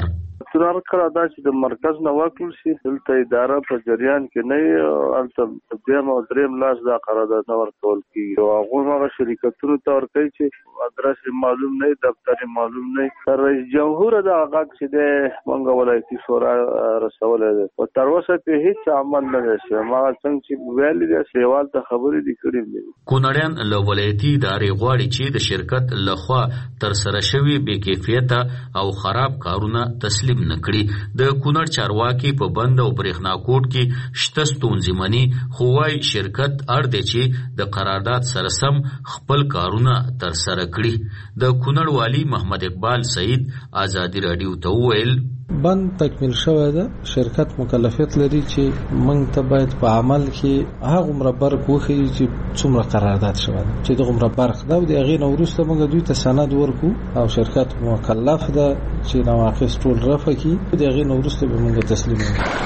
اصرار کړی دا چې د مرکز نه ورکړل شي دلته اداره په جریان کې نه البته دویم او دریم لاس دا قرارداد نه ورکول کیږي او هغه هغه شرکتونو ته ورکوي چې ادرس معلوم نه دفتر معلوم نه رئیس جمهور دا هغه چې د منګ ولایتي شورا رسول دي او تر اوسه په هیڅ عمل نه شي ما څنګه چې ویل دي سیوال ته خبرې دي کړې دي کونړیان له ولایتي ادارې غواړي چې د شرکت لخوا تر سره شوی بې کیفیته او خراب کارونه تسلیم نکړي د کونړ چارواکي په بند او برېښنا کوټ کې شته ستونزې مني خو وايي شرکت اړ دی چې د قرارداد سره سم خپل کارونه تر سره کړي د کونړ والی محمد اقبال سعید آزادی رادیو ته وویل بند تکمیل شوی ده شرکت مکلفیت لري چې موږ ته باید په عمل کې هغه عمر برق وخی چې څومره قرارداد شوی ده چې دغه عمر برق دا د هغې نه وروسته موږ دوی ته سند ورکو او شرکت مکلف ده چې نواقص ټول رفع کړي د هغې نه وروسته به موږ تسلیم کړو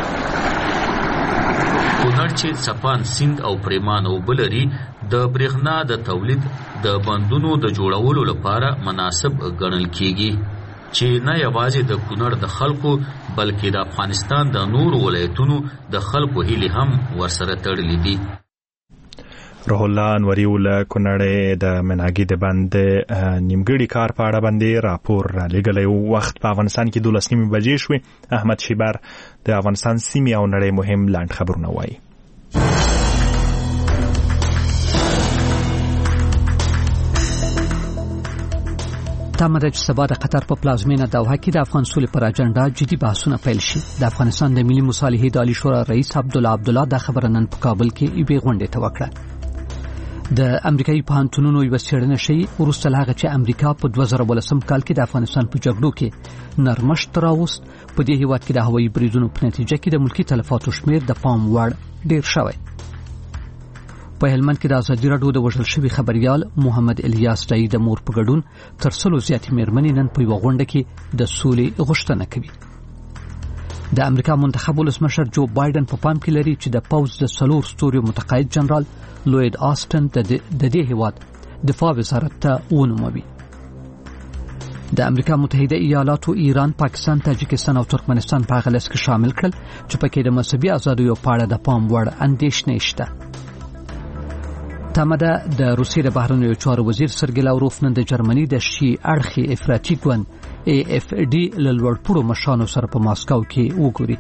کونړ چې څپان سیند او پریمان اوبه لري د برېښنا د تولید د بندونو د جوړولو لپاره مناسب ګڼل کیږي چې نه یوازې د کونړ د خلکو بلکې د افغانستان د نورو ولایتونو د خلکو هیلې هم ورسره تړلې دي. روح الله انوري له کونړ د مناګي د بند نیمګړي کار په اړه باندې راپور را لېږلی وخت په افغانستان کې 12 بجې شوې. احمد شیبر د افغانستان سیمې او نړۍ مهم لاند خبرونه وایي. تمه ده چې سبا د قطر په پلازمینه دوحه کې د افغان سولې پر اجنډا جدي بحثونه پیل شي. د افغانستان د ملي مصالحې د عالی شورا رئیس عبدالله دا خبره نن په کابل کې یوې غونډې ته وکړه. د امریکایي پوهنتونونو یوه څېړنه ښیي وروسته له هغه چې امریکا په 2018 کال کې د افغانستان په جګړو کې نرمښت راوست په دې هیواد کې د هوایي بریدونو په نتیجه کې د ملکي تلفاتو شمېر د پام وړ ډېر شوی. په هلمند کې د ازادي راډیو د وژل شوي خبريال محمد الیاس دای د مور په ګډون تر 100 زیاتې مېرمنې نن په یوه غونډه کې د سولې غوښتنه کوي. د امریکا منتخب ولسمشر جو بایدن په پام کې لري چې د پوځ د 4 ستوري متقاعد جنرال لوید آسټن د دې هیواد دفاع وزارت ته ونوموي. د امریکا متحده ایالاتو ایران، پاکستان، تاجکستان او ترکمنستان په هغه لست کې شامل کړل چې پکې د مذهبي ازادیو په اړه د پام وړ اندېښنې شته. تمه ده د روسیې د بهرنیو چارو وزیر سرګی لاوروف نن د جرمني د شي اړخي افراطي ګوند AFD له لوړپوړو مشرانو سره په ماسکو کې وګوري.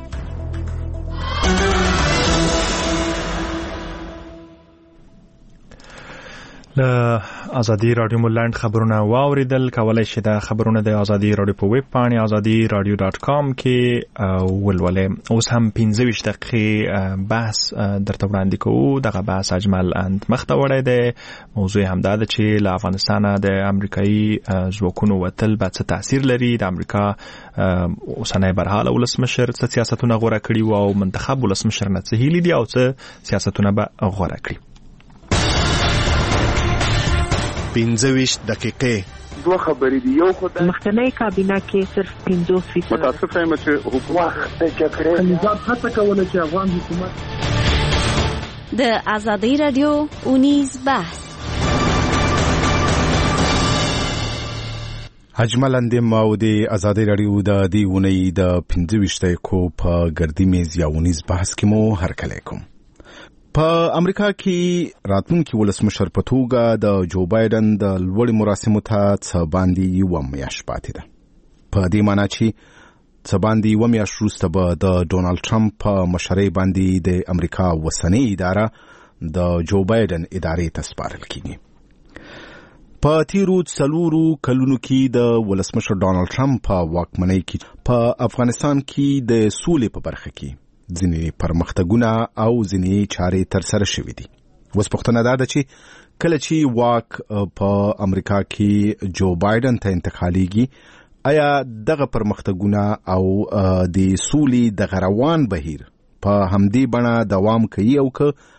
ازادي رادیو ملاند خبرونه واوریدل. کولای شئ د خبرونه د ازادي رادیو په ویب پاڼې azadiradio.com کې ولولئ. اوس هم 15 دقیقې بحث درته وړاندې کوو. دغه بحث اجمل اند مخته وړی دی. موضوع هم دا ده چې له افغانستانه د امریکایي ځواکونو وتل به څه تاثیر لري. د امریکا اوسنی برحاله ولسمشر څه سیاستونه غوره کړي او منتخب ولسمشر نه څه هیلې دي او څه سیاستونه به غوره کړي. 15 دقیقې دوه خبرې دي. یو خدای مخکنی کابینه کې صرف 50% متاسف یم چې حکومت د جګړې نظام هڅه کوله چې افغان حکومت د ازادي رادیو اونیز بحث اجمل اندیم او د ازادي رادیو د دې اونۍ د 15 دقیقو په ګردی میز یا اونیز بحث کې مو هرکلی کوم. په امریکا کې راتلونکي ولسمشر په توګه د جو بایدن د لوړې مراسمو ته څه باندې یوه میاشت پاتې ده. په دې معنی چې څه باندې یوه میاشت وروسته به د ډونالډ ټرمپ په مشرۍ باندې د امریکا اوسنۍ اداره د جو بایدن ادارې ته سپارل کیږي. په تیرو 4 کلونو کې د ولسمشر ډونالډ ټرمپ په واکمنۍ کې په افغانستان کې د سولې په برخه کې ځینې پرمختګونه او ځینې چارې ترسره شوې دي. اوس پوښتنه دا ده چې کله چې واک په امریکا کې جو بایدن ته انتقالیږي آیا دغه پرمختګونه او د سولې د روان بهیر په همدې بڼه دوام کوي او که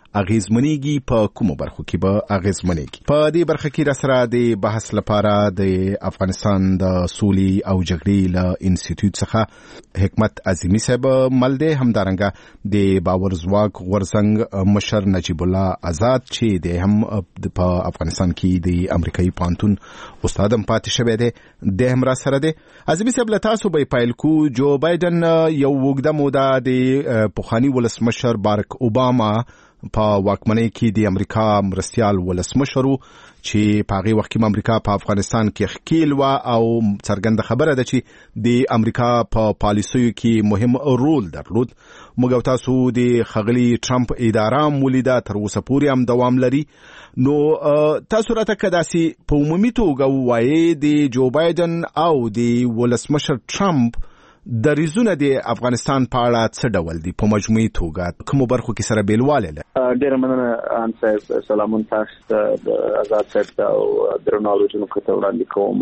اغیزمنېږي په کومو برخو کې به اغیزمنېږي. په دې برخه کې راسره د بحث لپاره د افغانستان د سولې او جګړې له انسټیټیوټ څخه حکمت عظیمی صاحب مل دی، همدارنګه د باور ځواک غورځنګ مشر نجیب الله آزاد چې د هم په افغانستان کې د امریکایي پوهنتون استاد هم پاتې شوی دی، د هم را سره دی. عظیمی صاحب له تاسو به پیل کو. جو بایدن یو اوږده موده د پخواني ولسمشر بارک اوباما په واکمنۍ کې د امریکا مرستیال ولسمشر چې په هغه وخت کې امریکا په افغانستان کې ښکیل و او څرګنده خبره ده چې د امریکا په پالیسیو کې مهم رول درلود. موږ تاسو د خغلی ټرمپ اداره مولیده تر اوسه پورې هم دوام لري. نو تاسو راته کداسي په عمومي توګه وایي د جو بایدن او د ولسمشر ټرمپ د ریزونه د افغانستان په اړه څه ډول دي په مجموعي توګه کوم برخو کې سره بیلواله ده؟ ډیر مننه ان صاحب، سلامون تاسو ته آزاد صاحب او درناوی جنو کته وړاندې کوم.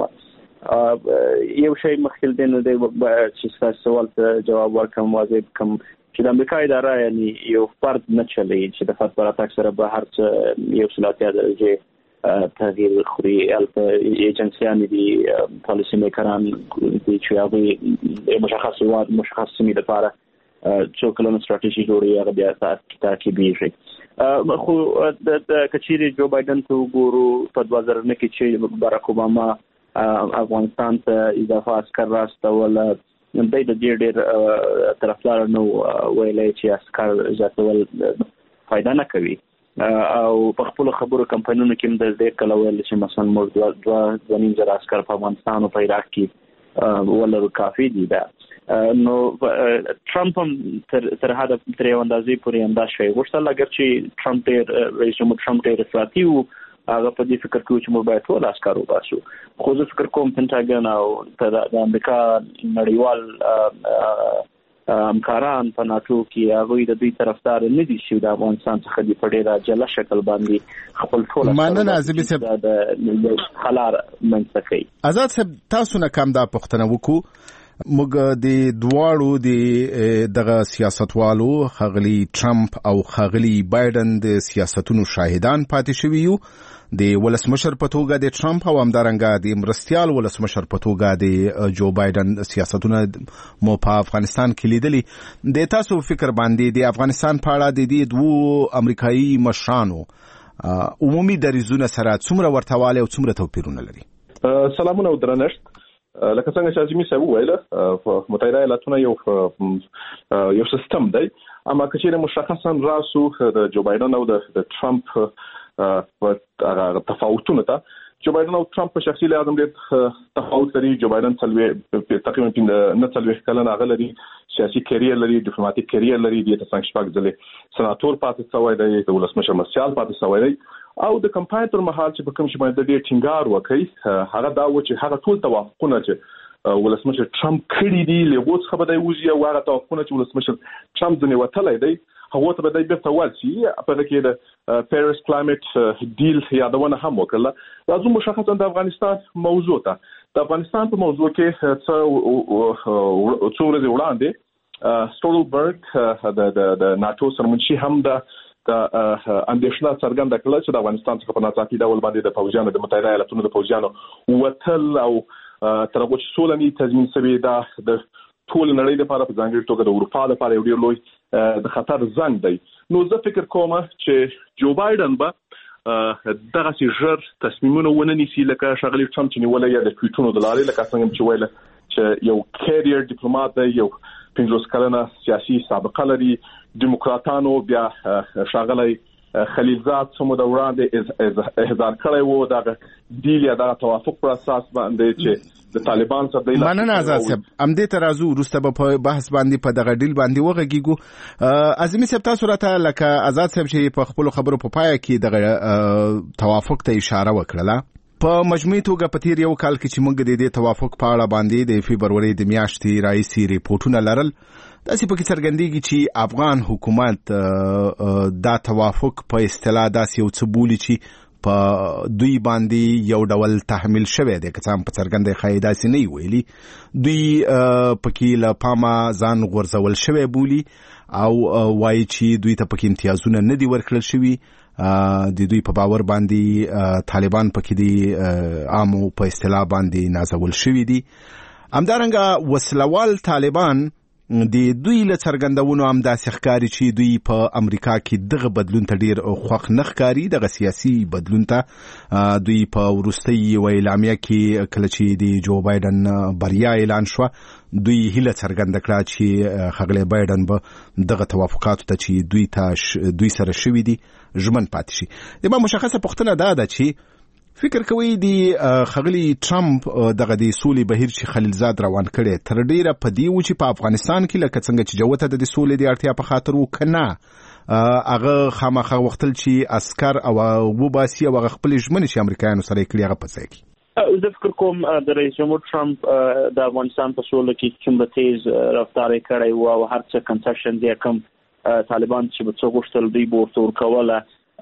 یو شی مخکې دین دی چې تاسو سوال ته جواب ورکوم واجب کوم چې د امریکا اداره یعنی یو فرد نه چلی چې د فرد پر اساس سره به هر څه یو صلاحیت درجه تغییر خوري. البته ایجنسیان دي پالیسی میکران دي چې هغه مشخص سیمې لپاره څو کلونه ستراتیژي جوړي هغه بیا تعقیبي شي. خو د کچيري جو بایدن ته ګورو په 2009 کې چې باراک اوباما افغانستان ته اضافه عسكر راستول، د دې ډېر طرفدار نو ویلای چې عسكر زیاتول فائدہ نه کوي او په خپل خبرو کمپاینونو کې د دې کله ویل چې مثلا موږ 2.5 عسكر په افغانستان او په عراق کې ولر کافي دي. دا نو ټرمپ هم تر هدا تر یو اندازې پورې انداز شوی غوښتل اگر چې ټرمپ رئیس جمهور ټرمپ ډېر افراطي و هغه په دې فکر کې چې موږ باید ټول عسكر وباسو. خو زه فکر کوم پنټاګن او د امریکا نړیوال همکاران په ناتو کې هغه د دې طرفدار نه دي چې د افغانستان څخه د پډېره جلا شکل باندې خپل ټول مننه عزیز صاحب خلار منځکې. آزاد صاحب تاسو نه کوم دا پوښتنه وکړو. موږ د دواړو دغه سیاستوالو خغلی ټرمپ او خغلی بایدن د سیاستونو شاهدان پاتې شوي یو. د ولسمشر په توګه د ټرمپ او همدارنګه د مرستیال ولسمشر په توګه د جو بایدن سیاستونه مو په افغانستان کې لیدلي. د تاسو فکر باندې د افغانستان په اړه د دې دوه امریکایي مشرانو عمومي دریزونه سره څومره ورتهواله او څومره توپیرونه لري؟ سلامونه او درنښت. لکه څنګه چې عظیمي صاحب وویل متحده ایالاتونه یو سیستم دی، اما کچېره مشخصا راسو د جو بایدن او د ټرمپ په تفاوتونه ته جو بایدن او ټرمپ په شخصي لحاظ ډېر تفاوت لري. جو بایدن تقریبا 90 کلن هغه لري، سیاسي کیریر لري، ډیپلوماټیک کیریر لري، د څنګه شپږ ځله سناتور پاتې شوی دی، د ولسمشر مرستیال پاتې شوی دی او د کمپاین پر مهال چې په کوم شي باندې ډېر ټینګار وکړي هغه دا و چې هغه ټول توافقونه چې ولسمشر ټرمپ کړی دی له اوس خبره دی وزي او هغه توافقونه چې ولسمشر ټرمپ ځنې وتلای دی هغه ته به د بیرته ورسي په کې د پاریس کلایمټ ډیل یادونه هم وکړه. راځو مشخصا د افغانستان موضوع ته. د افغانستان په موضوع کې څو ورځې وړاندې سټولبرګ د ناتو سرمنشي هم د اندېښنه څرګنده کړه چې د افغانستان څخه په ناڅاپي ډول باندې د فوجانو د متحده ایالاتونو د فوجانو وتل او تر هغه چې سولني تضمین شوی دا د ټول نړۍ لپاره په ځانګړي توګه د اروپا لپاره یو ډېر لوی د خطر زنګ دی. نو زه فکر کوم چې جو بایدن به دغه سي ژر تصمیمونه ونیسي لکه شغلي ټرمپ چې نیولې یا د ټویټونو د لارې لکه څنګه چې ویل چې یو کیریئر ډیپلوماټ دی، یو 50 کلنه سیاسي سابقه لري، دیموکراتانو بیا شغلي خلیلزاد سمو د وړاندې احضار کړی وو دا ډیل یا دا توافق پر اساس باندې چې د طالبان سره د مننه آزاد صاحب امدې ترازو ورسته په بحث باندې په دغه ډیل باندې وغږیږو. عظیمي صاحب تاسو راته لکه آزاد صاحب چې په خپل خبرو په پای کې دغه توافق ته اشاره وکړه په مجموعي توګه په تیر یو کال کې چې موږ د دې توافق په اړه باندې د فبرवरी د میاشتې رئیسي ریپورتونه لرل داسې پکې څرګندېږي چې افغان حکومت دا توافق په اصطلاح داسې یو څه بولي چې په دوی باندې یو ډول تحمیل شوی دی که څه هم په څرګنده ښایي داسې نه ویلي دوی پکې له پامه ځان غورځول شوی بولي او وایي چې دوی ته پکې امتیازونه نه دي ورکړل شوي د دوی په باور باندې طالبان پکې د عامو په اصطلاح باندې نازول شوي دي همدارنګه وسلوال طالبان د دوی له څرګندونو هم داسې ښکاري چې دوی په امریکا کې دغه بدلون ته ډیر خوښ نه ښکاري دغه سیاسي بدلون ته دوی په وروستۍ یوه اعلامیه کې کله چې د جو بایدن بریا اعلان شوه دوی هیله څرګنده کړه چې ښاغلی بایدن به دغه توافقاتو ته چې دوی سره شوي دي ژمن پاتې شي د ما مشخصه پوښتنه دا ده چې فکر کوي د ښاغلي ټرمپ دغه د سولې بهیر چې خلیلزاد روان کړی تر ډیره په دې و چې په افغانستان کې لکه څنګه چې جوته د سولې د اړتیا په خاطر وکنه هغه خامخا وختل چې عسكر او وباسي او هغه خپل ژمنې چې امریکایانو سره کړی هغه پڅای کی زه فکر کوم د رئیس جمهور ټرمپ د افغانستان په سولې کې څومره تیز رفتار کړی و او هر څه کنسیشن دی کوم طالبان چې په څو غوښتل دی بورتور کوله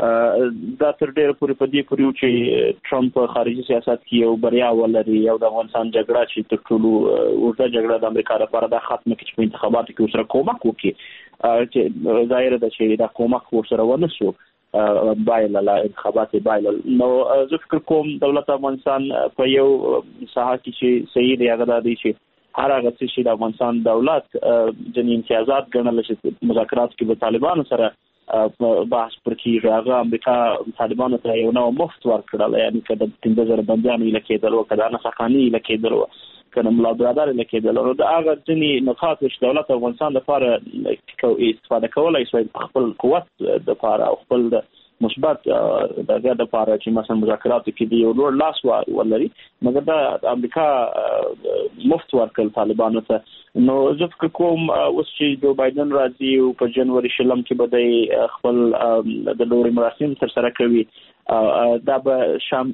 دا تر ډیره پورې په دې پورې چې ټرمپ په خارجي سیاست کې یو بریا ولري او د افغانستان جګړه چې تر ټولو اوږده جګړه د امریکا لپاره د ختمه کې په انتخاباتو کې ورسره کومک وکړي چې ظاهر ده چې دا کومک ورسره ونه شو بایلله انتخابات بایلل نو زه فکر کوم دولت افغانستان په یو ساحه کې چې صحیح دی هغه دی چې هر هغه څه چې د افغانستان دولت ځینې امتیازات ګڼل چې مذاکرات کې به طالبانو سره بحث پر کېږي هغه امریکا طالبانو ته یو نوع مفت ورکړل یعنی که د 15,000 بندیانو ایله کېدل که د انس حقاني ایله کېدل که د ملا برادر ایله کېدل نو د هغه ځینې نقاط چې دولت افغانستان لپاره استفاده کولی شوی خپل قوت دپاره او خپل مثبت دغه د لپاره چې مثلا مذاکراتو کې دی یو لوړ لاس ولري مګر د امریکا مفت ورکړل طالبانو ته نو زه فکر کوم اوس چې جو بایدن راځي او په جنوري شلم کې به د خپل د لوري مراسم تر سره کوي دا به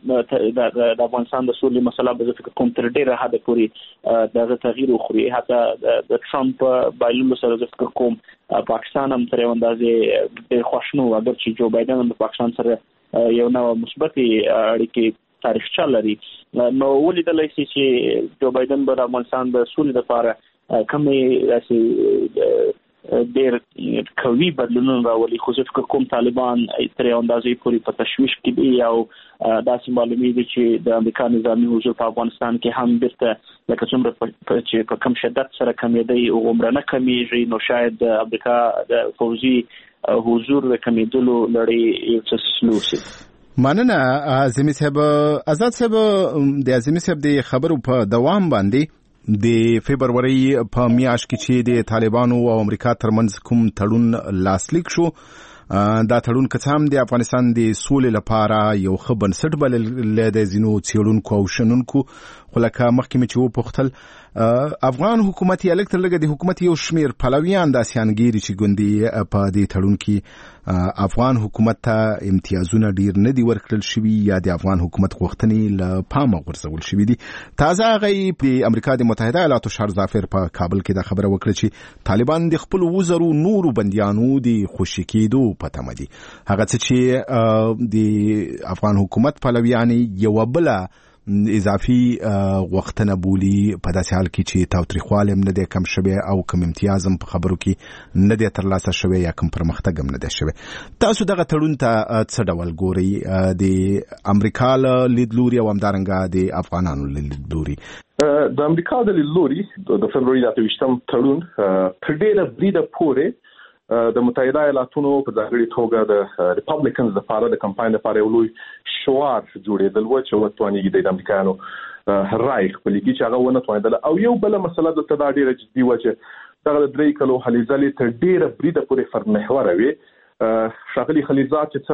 د افغانستان د سولې مسله به زه فکر کوم تر ډیره حده پورې دغه تغییر وخوري حتی د ټرمپ بایللو سره زه فکر کوم پاکستان هم تر یو اندازې ډېر خوښ نه و اګر چې جو بایدن د پاکستان سره یو نوع مثبتې اړیکې تاریخچه لري نو ولیدلی شي چې جو بایدن به د افغانستان د سولې لپاره کومې داسې ډېر قوي بدلونونه راولي خو زه فکر کوم طالبان تر یو اندازې پورې په تشویش کې دي او داسې معلومیږي چې د امریکا نظامي حضور په افغانستان کې هم بیرته لکه څومره چې په کم شدت سره کمیدی او عمره نه کمیږي نو شاید د امریکا د فوزي حضور د کمیدلو لړۍ یو څه سلو شي مننه اعظمي صاحب آزاد صاحب د اعظمي صاحب د خبرو په دوام باندې د فبرवरी په میاشت کې چې د طالبانو او امریکا ترمنځ کوم تړون لاسلیک شو دا تړون کڅام د افغانستان د سولې لپاره یو ښه بنسټ بلل د زینو څېړونکو او شنونکو خو لکه مخکې چې وپوښتل افغان حکومت یې الکتر لګه د حکومت یو شمیر پلویان د سیانګيري چې ګوندي په دې تړون کې افغان حکومت ته امتیازونه ډیر نه دي ورکړل شوي یا د افغان حکومت غوښتنې له پامه غورځول شوي دي تازه غي په امریکا د متحده ایالاتو شهر ظافر په کابل کې د خبره وکړه چې طالبان د خپل وزرو نورو بنديانو د خوشی کېدو په تمه دي هغه چې د افغان حکومت پلویان یو بل اضافي وختونه بولی په داسې حال کې چې تاوتریخواله هم نه دی کم شوی او کم امتیاز هم په خبرو کې نه دی ترلاسه شوی یا کم پرمختګ هم نه دی شوی تاسو دغه تړون ته څه ډول ګورئ د امریکا له لیدلوري او همدارنګه د افغانانو له لیدلوري د امریکا د لیدلوري د فبرवरी 28 تړون تر ډیره بریده پورې د متحده ایالاتونو په ځانګړي توګه د ریپابلیکنز لپاره د کمپاین لپاره یو لوی شعار جوړېدل و چې وتوانیږي د امریکایانو رای خپلېږي چې هغه ونه توانېدله او یو بل مسله دلته دا ډېره جدي وه چې دغه د 3 کلو هلې ځلې تر ډېره بریده پورې فرمحوره وې ښاغلي خلیلزاد چې څه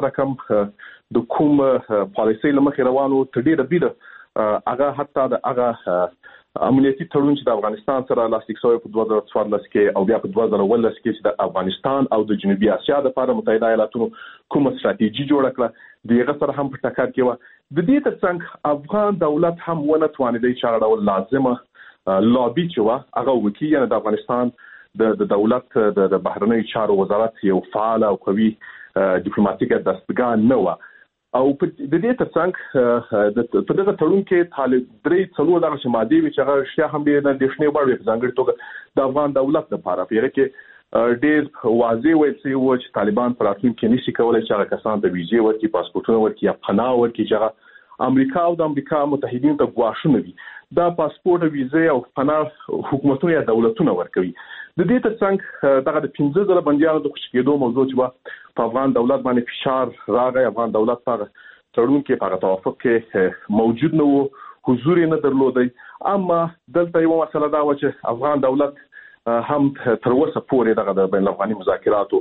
رقم د کوم پالیسۍ له مخې روان و تر ډېره بریده هغه حتی د هغه امنیتي تړون چې د افغانستان سره لاسلیک شوی په 2014 کې او بیا په 2019 کې چې د افغانستان او د جنوبي اسیا لپاره متحده ایالاتونو کومه ستراتیژي جوړه کړه دغه سره هم په ټکر کې و د دې ترڅنګ افغان دولت هم ونه توانیدي چې هغه ډول لازمه لابي چې و هغه وکړي یعنی د افغانستان د دولت د بهرنیو چارو وزارت یو فعال او قوي ډیپلوماټیک دستګاه نه و او په دې ترڅنګ په دغه تړون کې طالب درې څلور دغه ماده وی چې هغه شیا هم دې نه دښنې وړ په ځانګړي توګه د افغان دولت لپاره پیره کې ډېر واضح ویل شوی و چې طالبان پر راتلونکي کې نشي کولای چې هغه کسان ته ویزې ورکړي، پاسپورتونه ورکړي یا پناه ورکړي چې هغه امریکا او د امریکا متحدینو ته ګواښونه وي. دا پاسپورت او ویزې او پناه حکومتونه یا دولتونه ورکوي. د دې ترڅنګ دغه د 15,000 بنديانو د خوشی کېدو موضوع چې په افغان دولت باندې فشار راغی. افغان دولت په تړون کې په توافق کې موجود نه وو، حضور نه درلودي. اما دلته یو مسله دا و چې افغان دولت هم تر اوسه پورې دغه د بین الافغاني مذاکراتو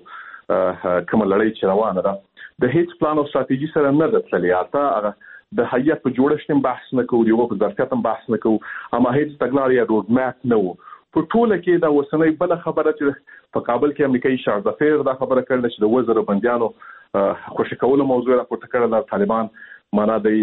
کوم لړۍ چې روانه ده د هیڅ پلان او ستراتیژي سره نه ده تللې. اته د هیئت په جوړښت بحث نه کوو، یو په ظرفیت بحث نه کوو، اما هیڅ تګلارې یا روډ میپ نه وو. په ټوله کې دا وسنۍ بل خبره چې په کابل کې امریکایي شاه ظفیر دا خبره کړل چې د وزیر بنديانو خوشی کولو موضوع راپورته کړل د طالبان معنا د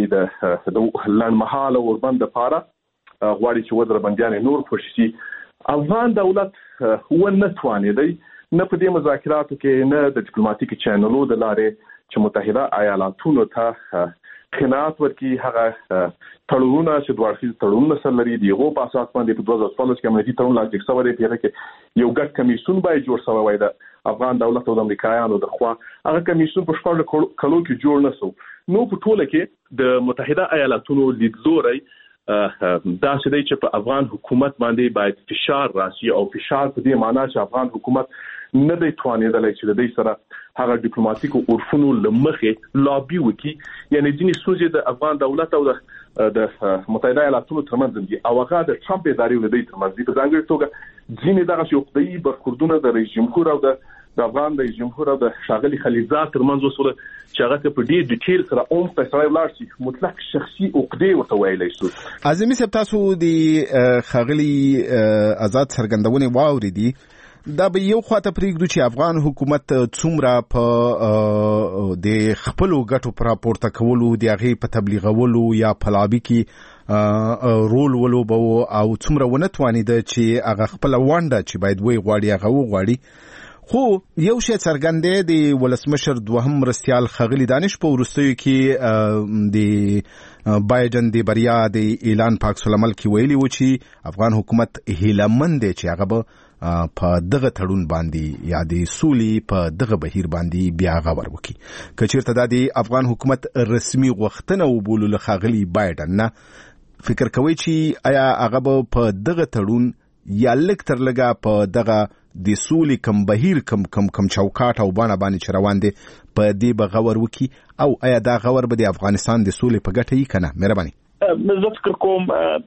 لنډمهاله وربند لپاره غواړي چې وزیر بنديان نور خوشي. افغان دولت ونه توانیدي نه په دې مذاکراتو کې نه د ډیپلوماټیک چینلو د لارې چې متحده ایالاتونو ته خناعت ورکړي. هغه تړونونه چې دوه اړخیز تړونونه سره لري دیغه په اساس باندې په 2014 کې امنیتي تړون لاسلیک شوی دی چې یو ګډ کمیسیون باید جوړ شوی وای د افغان دولت او د امریکایانو د خوا. هغه کمیسیون په شپږ کلو کې جوړ نه شو. نو په ټوله کې د متحده ایالاتونو لیدلوري دا چې دی چې په افغان حکومت باندې باید فشار راشي او فشار په دې معنی چې افغان حکومت نه دی توانیدلی چې د دې سره هغه ډیپلوماټیک اورفونو لمخې لابي وکړي. یعنی ځینې ستونزې د افغان دولت او د متحده ایالاتونو ترمنځ دي او هغه د ټرمپ ادارې ولدي ترمنځ دي. په ځانګړي توګه ځینې دغه حقوقي برخوردونه د رئیس جمهور او د افغان رئیس جمهور او د شاغلي خلیلزاد ترمنځ وسوله چې هغه په دې ډیټیل سره اوم په سره ولاړ شي مطلق شخصي عقدې ورته ویلای شو. اعظمي صاحب تاسو د خاغلي آزاد څرګندونې واوریدي. دا به یو خواته پریږدو چې افغان حکومت څومره په د خپل ګټو پر راپورته کولو د هغې په تبلیغولو یا په لابي کې رول ولوبو او څومره ونه توانیده چې هغه خپل ونډه چې باید وی غواړي هغه وغواړي. خو یو شی څرګند دی د ولسمشر دوهم مرستیال خاغلی دانش په وروستیو کې د بایدن د بریا د اعلان په عکس العمل کې ویلي و چې افغان حکومت هیلهمند دی چې هغه به په دغه تړون باندې یا د سولې په دغه بهیر باندې بیا غور وکړي. که چیرته د افغان حکومت رسمي غوښتنه وبولو له خاغلی بایدن نه، فکر کوي چې آیا هغه به په دغه تړون یا لږ تر لږه په دغه د سولې کم بهیر کم چوکاټ او باندې چې روان دي په دې به غور وکړي او آیا دا غور به د افغانستان د سولې په ګټه یې کنه؟ مهرباني. زه فکر کوم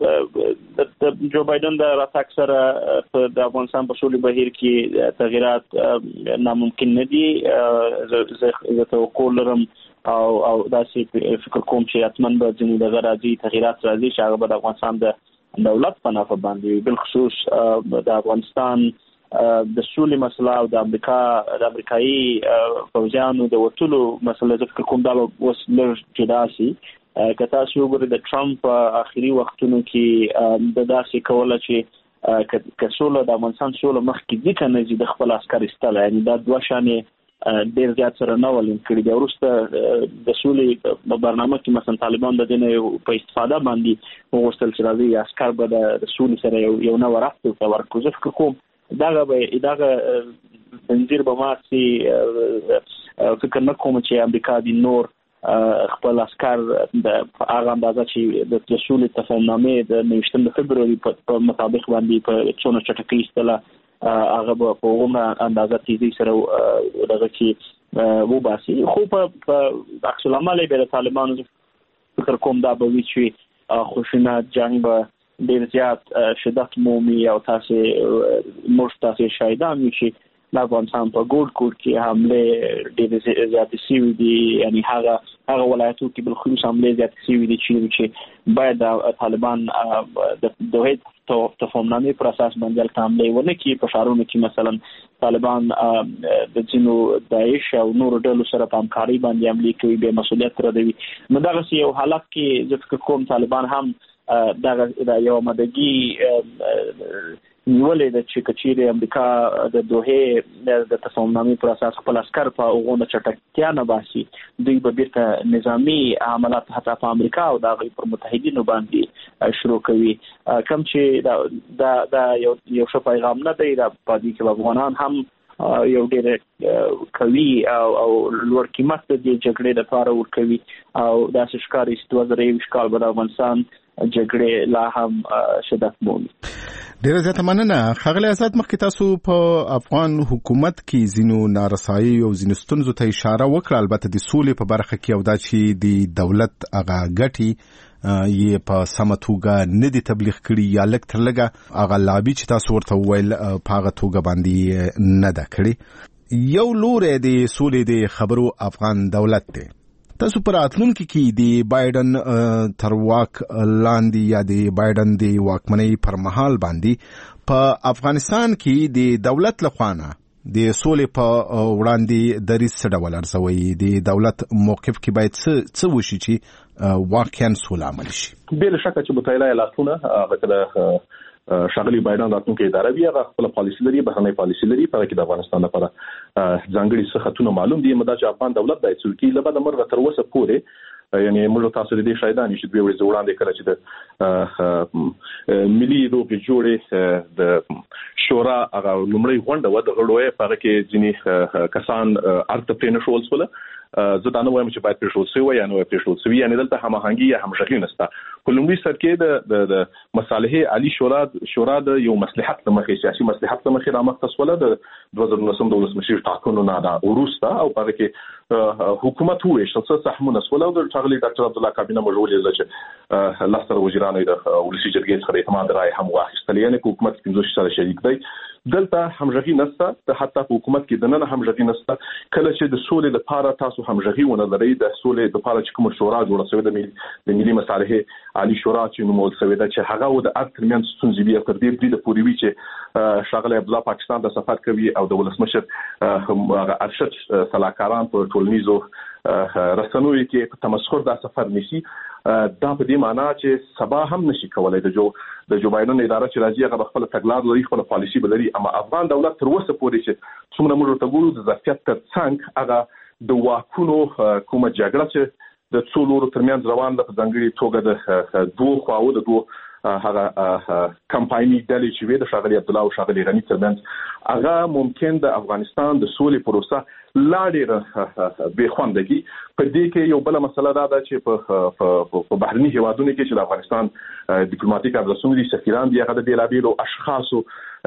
د جو بایدن د راتګ سره د افغانستان په سولې بهیر کې تغیرات ناممکن نه دي. زه توقع لرم او داسې فکر کوم چې حتماً به ځینې دغه راځي تغیرات راځي چې هغه به د افغانستان د دولت په نفع باندې بالخصوص د افغانستان د سولې مسله او د امریکایي پوځیانو د وټولو مسله. زه فکر کوم دا به اوس لږ جدا شي. که تاسو وګورئ د ټرمپ آخري وختونو کې د داسې کوله چې که سوله د افغانستان سوله مخکې ځي که نه ځي د خپل عسکر ایستله، یعنی دا دوه شانې ډېر زیات سره نه ولین کړي. بیا وروسته د سولې په برنامه کې مثلا طالبان د دې نه په استفاده باندې وغوښتل چې راځي عسکر به د سولې سره یو نوی رفت ورته ورکړو. زه فکر کوم دغه بنځیر به مات شي. فکر نه کوم چې امریکا د نور خپل عسكر د هغه اندازه چې د سولې تفاهمنامې د 19 فبرवरी په مطابق باندې په څونه چټکۍ استله هغه په عمره اندازه تیزی سره دغه چې وباسي. خو په عکس العمل به د طالبانو فکر کوم دا به وي چې خوشینه جنگ به ډیر زیات شدت مومي او تاسو مرستاسي شایدان وي چې د افغانستان په ګوډ کې حمله ډېر زیات شوي دي. یعنی هغه ولایتو کې بالخصوص حمله زیات شوي دي چې باید طالبان د هیڅ تفاهمنامې پر اساس باندې حمله ونه کړي. په ښارونو کې مثلا طالبان د ځینو داعش او نور ډلو سره په همکارۍ باندې حمله کوي، بې مسؤلیت ردوي. نو دغه یو حالت کې زه فکر کوم طالبان هم دا یو مدګي نیولې د چې کچېره امریکا د دوه د تصمیمنامې پر اساس خپل عسكر په اوغونه چټکتیا نه باسي دوی به بیرته نظامی عملیات حتی په امریکا او د غیر متحدینو باندې شروع کوي کوم چې دا یو څه پیغام نه دی د پدې کې افغانان هم یو ډېر کوي او لوړ قیمت د جګړې لپاره ورکوي او دا ښکاري چې 2020 کال به د افغانستان جګړې لا هم شدت مومي. ډیره زیاته مننه ښاغلی آزاد. مخکې تاسو په افغان حکومت کې ځینو نارسایي او ځینو ستونزو ته اشاره وکړه، البته د سولې په برخه کې او دا چې د دولت هغه ګټې یې په سمه توګه نه دي تبلیغ کړي یا لږ تر لږه هغه لابي چې تاسو ورته وویل په هغه توګه باندې نه ده کړې. یو لوری د سولې د خبرو افغان دولت دی. تاسو پر راتلونکي کې د بایدن تر واک لاندې یا د بایدن د واکمنۍ پر مهال باندې په افغانستان کې د دولت لخوا نه د سولې په وړاندې دریځ څه ډول ارزوي؟ د دولت موقف کې باید څه وشي چې واقعا سوله عمل شي؟ بلا شک چې متحده ایالاتونه هغه شغلي بایدن راتلونکي اداره بیا خپل پالیسي لري، بهرنۍ پالیسي لري، په کې د افغانستان لپاره ځانګړي څه خطونه معلوم دي. مدا چې افغان دولت د څوکۍ لپاره د مرغه تر اوسه پورې یعنی موږ تاسو د دې شایدان چې دوی وړاندې کړل چې د ملي روغې جوړې د شورا هغه لومړی غونډه و د غړوې په کې ځینې کسان ارته پرنشول سول. زه دا نه وایم چې باید پرشول سوی یا نه پرشول سوی، یعنی دلته هماهنګي یا همغږي نشته. په لومړي سر کې د مصالحې عالی شورا د یو مصلحت لمخې سیاسي مصلحت لمخې رامخته سوله د 2019 د ولسمشر ټاکنو نه دا ورسته او په کې حکومت وې څه سهمونه سوله د ټاغلي ډاکټر عبد الله کابینه مجولې چې لستر وزیرانو د ولسی جرګې څخه اعتماد رائے هم واخیستل، یعنی حکومت 15 سره شریک دی. دلته همغږي نشته، حتی په حکومت کې دنه همغږي نشته. کله چې د سولې لپاره تاسو همغږي ونه لرئ، د سولې لپاره چې کوم شورا جوړه شوې د ملي مصالحې عالی شورا چې نومول شوې ده چې هغه د اکثریت ستونزې بیا تر دې د پوری وی چې شاغله عبد الله پاکستان د سفر کوي او د ولسمشر هغه ارشد صلاحکاران په ټولنیزو رسنوي کې په تمسخر د سفر نشي. دا په دې معنی چې سبا هم نشي کولای د جو بایدن اداره چې راځي هغه خپل تګلار لري، خپل پالیسي بلري، اما افغان دولت تر اوسه پورې چې څومره موږ ته ګورو د ظرفیت تر څنګ هغه د واکونو کومه جګړه چې د څو لورو ترمنځ روان ده په ځانګړي توګه د دوه خواو د دوه هغه کمپایني ډلې چې وې د شاغلي عبد الله او شاغلي غنی ترمنځ هغه ممکن د افغانستان د سولې پروسه لا ډېره بې خوندګي. په دې کې یو بل مسله دا ده چې په بهرني هیوادونو کې چې د افغانستان ډیپلوماټیک ارزښتونه دي، سفیران دي، هغه د بیلابیلو اشخاصو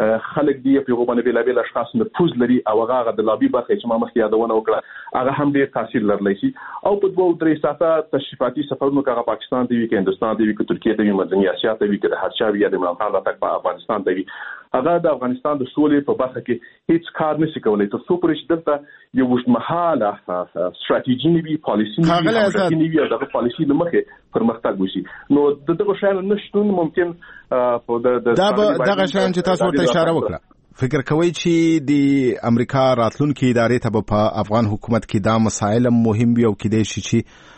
خلک دي په یو باندې بیلابیل اشخاص نفوذ لري او هغه د لابي برخه چې ما مخکې یادونه وکړه هغه هم ډېر تاثیر لرلی شي. او په 2-3 ساعته تشریفاتي سفرونو کې هغه پاکستان دی، کې هندستان دی، کې ترکیه دی، منځنۍ اسیا ته وی، کې د هرچا یا د عمران خان راتګ په افغانستان دی، هغه د افغانستان د سولې په برخه کې هیڅ کار نشي کولای. تر څو پورې چې دلته یو وشمحاله ستراتیژي نیوي، پالیسي نیوي او دغه پالیسي لمخې پرمختګ وشي، نو دغه شیان نشټون ممکن په دغه شیان چې تاسو ته اشاره وکړه. فکر کوي چې د امریکا راتلونکي ادارې ته په افغان حکومت کې دا مسایل مهم وي او کېدای شي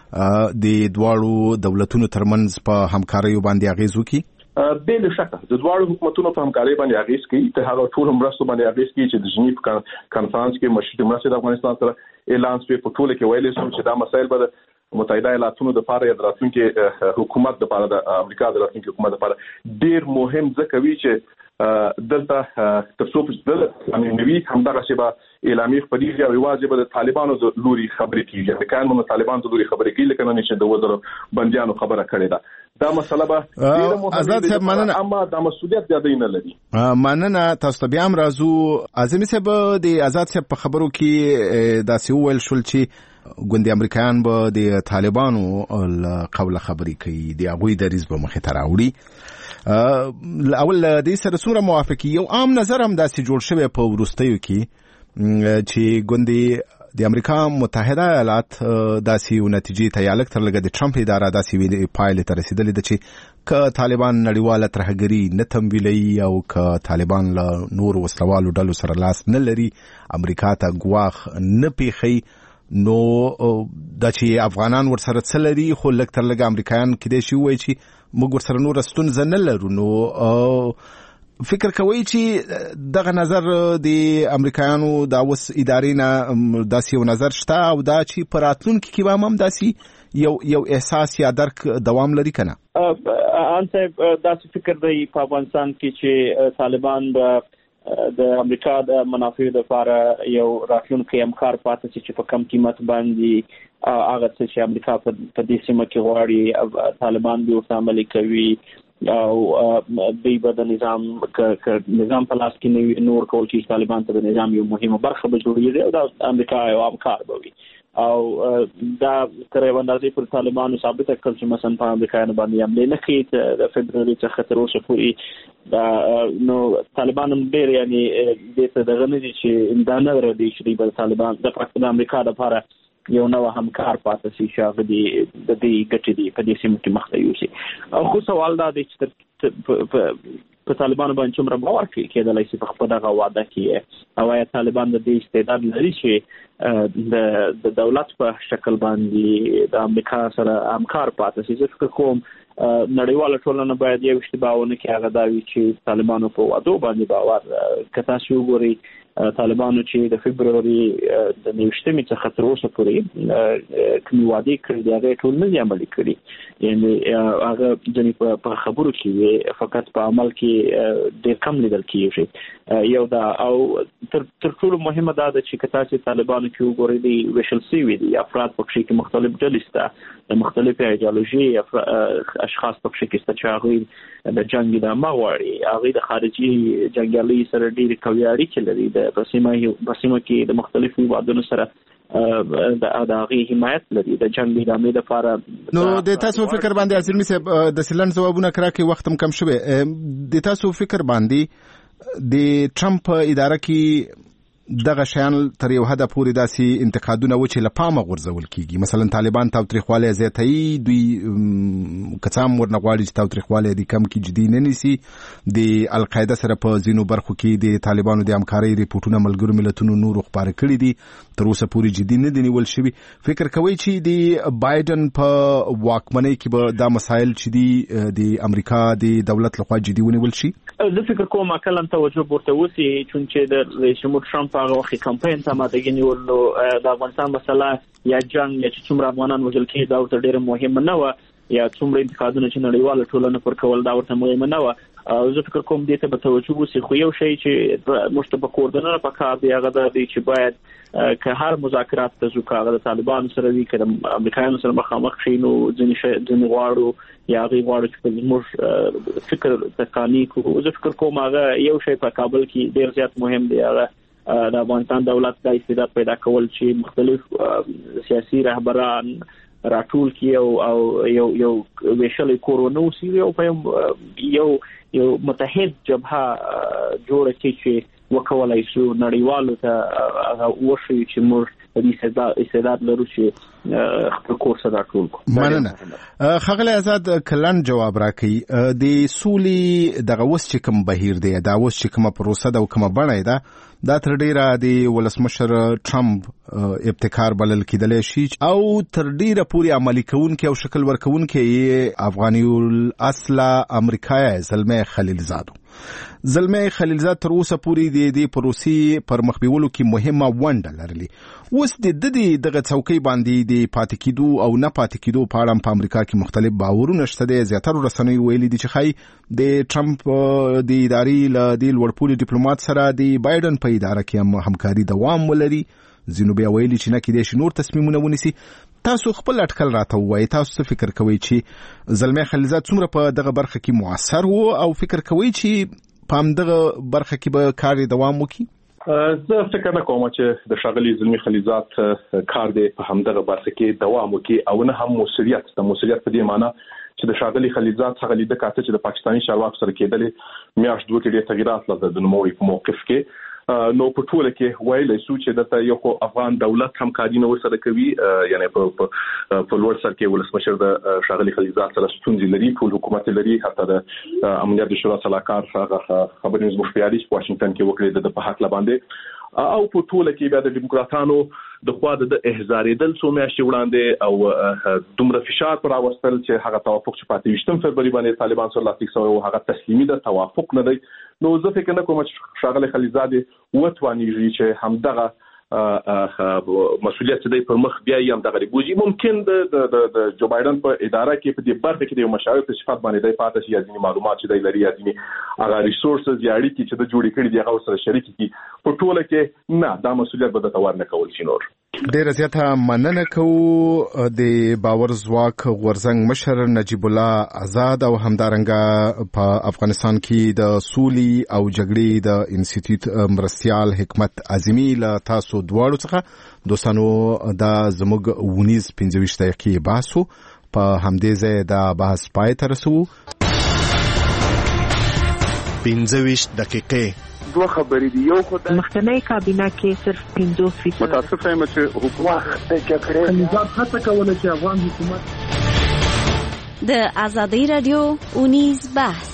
چې د دواړو دولتونو ترمنځ په همکاریو باندې اغیز وکړي؟ بل شک د دواړو حکومتونو په همکاري باندې اغیز کوي، ته هغه ټول مرستو باندې اغیز کوي چې د جنیف کانفرنس کې مشري مرستې د افغانستان سره اعلان شوی. په ټوله کې ویل شو چې دا مسایل به متحده ایالاتونو د لپاره د راتلونکي حکومت لپاره د امریکا د راتلونکي حکومت لپاره ډیر مهم ځکه وی چې دلته تر څو چې د نوي همدغه شی به اعلامیه خپلېږي او یوازې به د طالبانو د لوري خبرې کیږي، امریکایان به طالبانو د لوري خبرې کوي، لکه نن چې د وزیر بندیانو خبره کړې ده. دا مسله به آزاد صاحب مننه، اما دا مسؤلیت زیاده نه لري. مننه. تاسو ته بیا هم راځو. اعظمي صاحب د آزاد صاحب په خبرو کې داسې وویل شول چې ګوندې امریکایان به د طالبانو قوله خبرې کوي، د هغوی دریځ به مخې ته راوړي. اول دې سره څومره موافقي؟ یو عام نظر هم داسې جوړ شوی په وروستیو کې چې ګوندې د امریکا متحده ایالات داسې نتیجې ته یا لږ تر لږه د ټرمپ اداره داسې پایلې ته رسېدلې ده چې که طالبان نړیواله ترهګري نه تمویلوي او که طالبان له نورو وسلوالو ډلو سره لاس نه لري، امریکا ته ګواښ نه پیښوي، نو دا چې افغانان ورسره څه لري خو لږ تر لږه امریکایان کېدای شي ووایي چې موږ ورسره نوره ستونزه نه لرو. نو فکر کوي چې دغه نظر د امریکایانو د اوس ادارې نه داسې یو نظر شته او دا چې په راتلونکي کې به هم داسې یو احساس یا درک دوام لري کنه؟ ان صاحب داسې فکر دی په افغانستان کې چې طالبان د امریکا د منافعو لپاره یو راتلونکی امکار پاتې چې په کم قیمت باندې هغه څه چې امریکا په دې سیمه کې غواړي طالبان به ورته عملي کوي او دوی به د نظام په لاس کې نور کول چې طالبان ته د نظام یو مهمه برخه به جوړېږي او د امریکا یو امکار به وي او دا تر یو اندازې پر طالبانو ثابته کړل چې مثلا په امریکایانو باندې حمله نه کوي د فبروري څخه تر اوسه پورې نو طالبان هم ډېر یعنی دې ته دغه نه دي چې دا نه ردي چې د طالبان د امریکا لپاره یو نو همکار پاتې شي چې د دې ګټې دی په دې سیمه کې مخته یوسي او خو سوال دا دی چې په طالبانو باندې څومره باور کېدلای شي په خپل دغه وعده کې او یا طالبان د دې استعداد لري چې د دولت په شکل باندې د امریکا سره همکار پاتې شي. زه فکر کوم نړیواله ټولنه باید یو اشتباه ونه کړي هغه دا وي چې طالبانو په وعدو باندې باور که تاسو وګورئ طالبانو چې د فبروري د 19 څخه تر اوسه پورې کوم وعده کړی دی هغه ټول نه عملي کړی یعنی هغه ځنې په خبرو کې فقط په عمل کې ډېر کم لیدل کیږي یو دا او تر ټولو مهمه دا ده چې کتاسي طالبانو کې وګورئ دی ویشل سی وي دي افراد په کې مختلف ډلې سته د مختلفو ایدئولوژي اشخاص په کې سته چې هغه د جنگ د مغواړي هغه د خارجي جنگیالي سره ډېر قوي اړیکې لري په سیمه کې د مختلفو وادونو سره د هغه حمایت لري د جنگ د امید لپاره. نو د تاسو فکر باندې عزیزمي صاحب د سیلن ځوابونه کړه کې وخت کم شوه د تاسو فکر باندې د ټرمپ اداره کې دغه شیان تر یو حد پورې داسې انتقادونه و چې لپامه غورځول کیږي مثلا طالبان تاوتریخواله زیاتوي دوی کڅام ورنغواړي چې تاوتریخواله د کم کې جدي نه نیسي د القاعده سره په ځینو برخو کې د طالبانو د همکارۍ ریپورتونه ملګرو ملتونو نور خبره کړي دي تر اوسه پورې جدي نه دي نیول شوی. فکر کوي چې د بایدن په واکمنۍ کې به دا مسایل چې دي د امریکا د دولت لخوا جدي ونیول شي؟ زه فکر کوم کله توجه ورته وسی چې د رئیس جمهور ټرمپ هغه وخت کمپاین ته ماده نیول نو د افغانستان مسله یا جنگ یا چې څومره افغانان وژل کېږي دا ورته ډېره مهمه نه وه یا څومره انتقادونه چې نړیواله ټولنه پر کول دا ورته مهمه نه وه. زه فکر کوم دې ته به توجه وسی خو یو شی چې موږ ته په کوردنه پکار دی هغه دا دی چې باید که هر مذاکرات ته ځو هغه د طالبانو سره وي که د امریکایانو سره مخامخ شي نو ځینې غواړو یا هغوی غواړو چې موږ فکر تکاني کړو. زه فکر کوم هغه یو شی په کابل کې ډېر زیات مهم دی هغه د افغانستان دولت د استعداد پیدا کول چې مختلف سیاسي رهبران راټول کی او یو ویشل کورونو سی او په یو متحد جبهه جوړه چې وکولای شو نړیوالو ته هغه وشي چې موږ د استعداد لرو چې خپل کورس راټول کړو. مننه. خغل آزاد کلن جواب راکړي د سولې دغه وس چې کوم بهیر دی دا وس چې کومه پروسه ده او کومه بڼه ده دا تر ډیره د ولسمشر ټرمپ ابتکار بلل کېدلی شي او تر ډیره پورې عملي کوونکی او شکل ورکوونکی افغاني الاصل امریکایي زلمه خلیلزاد تر اوسه پورې د دې پروسې پر مخ بیولو کې مهمه ونډه لرلې. اوس د دغه څوکۍ باندې د پاتې کېدو او نه پاتې کېدو په اړه په امریکا کې مختلف باورونه شته دي. زیاتره رسنیو ویلي دي چې خای د ټرمپ د ادارې له د لوړپوړي ډیپلوماټ سره د بایدن په اداره کې همکاري دوام ولري. ځینو بیا ویلي چې نه کېدای شي نور تصمیمونه ونیسي. تاسو خپل اټکل راته ووایئ تاسو څه فکر کوئ چې زلمه خلیلزاد څومره په دغه برخه کې مؤثر وو او فکر کوئ چې په همدغه برخه کې به کار دوام وکړي؟ زه فکر نه کوم چې د ښاغلي زلمي خلیلزاد کار دی په همدغه برخه کې دوام وکړي او نه هم مسؤلیت په دې معنی چې د ښاغلي خلیلزاد څخه لیده کاته چې د پاکستاني چارواکو سره کېدلې میاشت دوه کې ډېر تغیرات لرل د نوموړي په موقف کې نو په ټوله کې ویلای شو چې دته یو افغان دولت همکاري نو سره کوي یعنی په لوړ سر کې ولسمشر د ښاغلي خلیلزاد سره ستونزې لري ټول حکومت لري حتی د امنیت شورا صلاحکار خبري زموږ پیالي په واشنگټن کې وکړي د په حق باندې او په ټوله کې بیا د ډیموکراتانو د خوا د احزارېدل څو میاشتې وړاندې او دومره فشار پر راوستل چې هغه توافق چې په 28 فبرवरी باندې طالبان سره لاسلیک شوی او هغه تسلیمي د توافق نه دی. نو زه فکر نه کوم چې ښاغلی خلیلزادې وتوانیږي چې همدغه مسؤلیت دې پر مخ بیا هم دغه بوجي. ممکن د جو بایدن په اداره کې په دې برخه کې د مشاور په صفات باندې د پاتې شي ځینې معلومات چې د لري ځینې هغه ریسورسز یا اړیکې چې د جوړې کړې دي هغه سره شریک کړي. په ټوله کې نه دا مسؤلیت به د توار نه کول شي. نور ډېر زیاته مننه کوو د باور ځواک غورځنګ مشر نجیب الله آزاد او همدارنګه په افغانستان کې د سولې او جګړې د انسټیټیوټ مرستيال حکمت اعظمي له تاسو دواړو څخه دوستانو دا زموږ 19-25 دقیقې بحثو په همدې ځای دا بحث پای ته رسو. 25 دقیقې دوه خبرې دي. یو خدای مخکنی کابینه کې صرف 50% متاسف یم چې حکومت د جګړې نظام هڅه کوله چې افغان حکومت د آزادۍ رادیو 19 بحث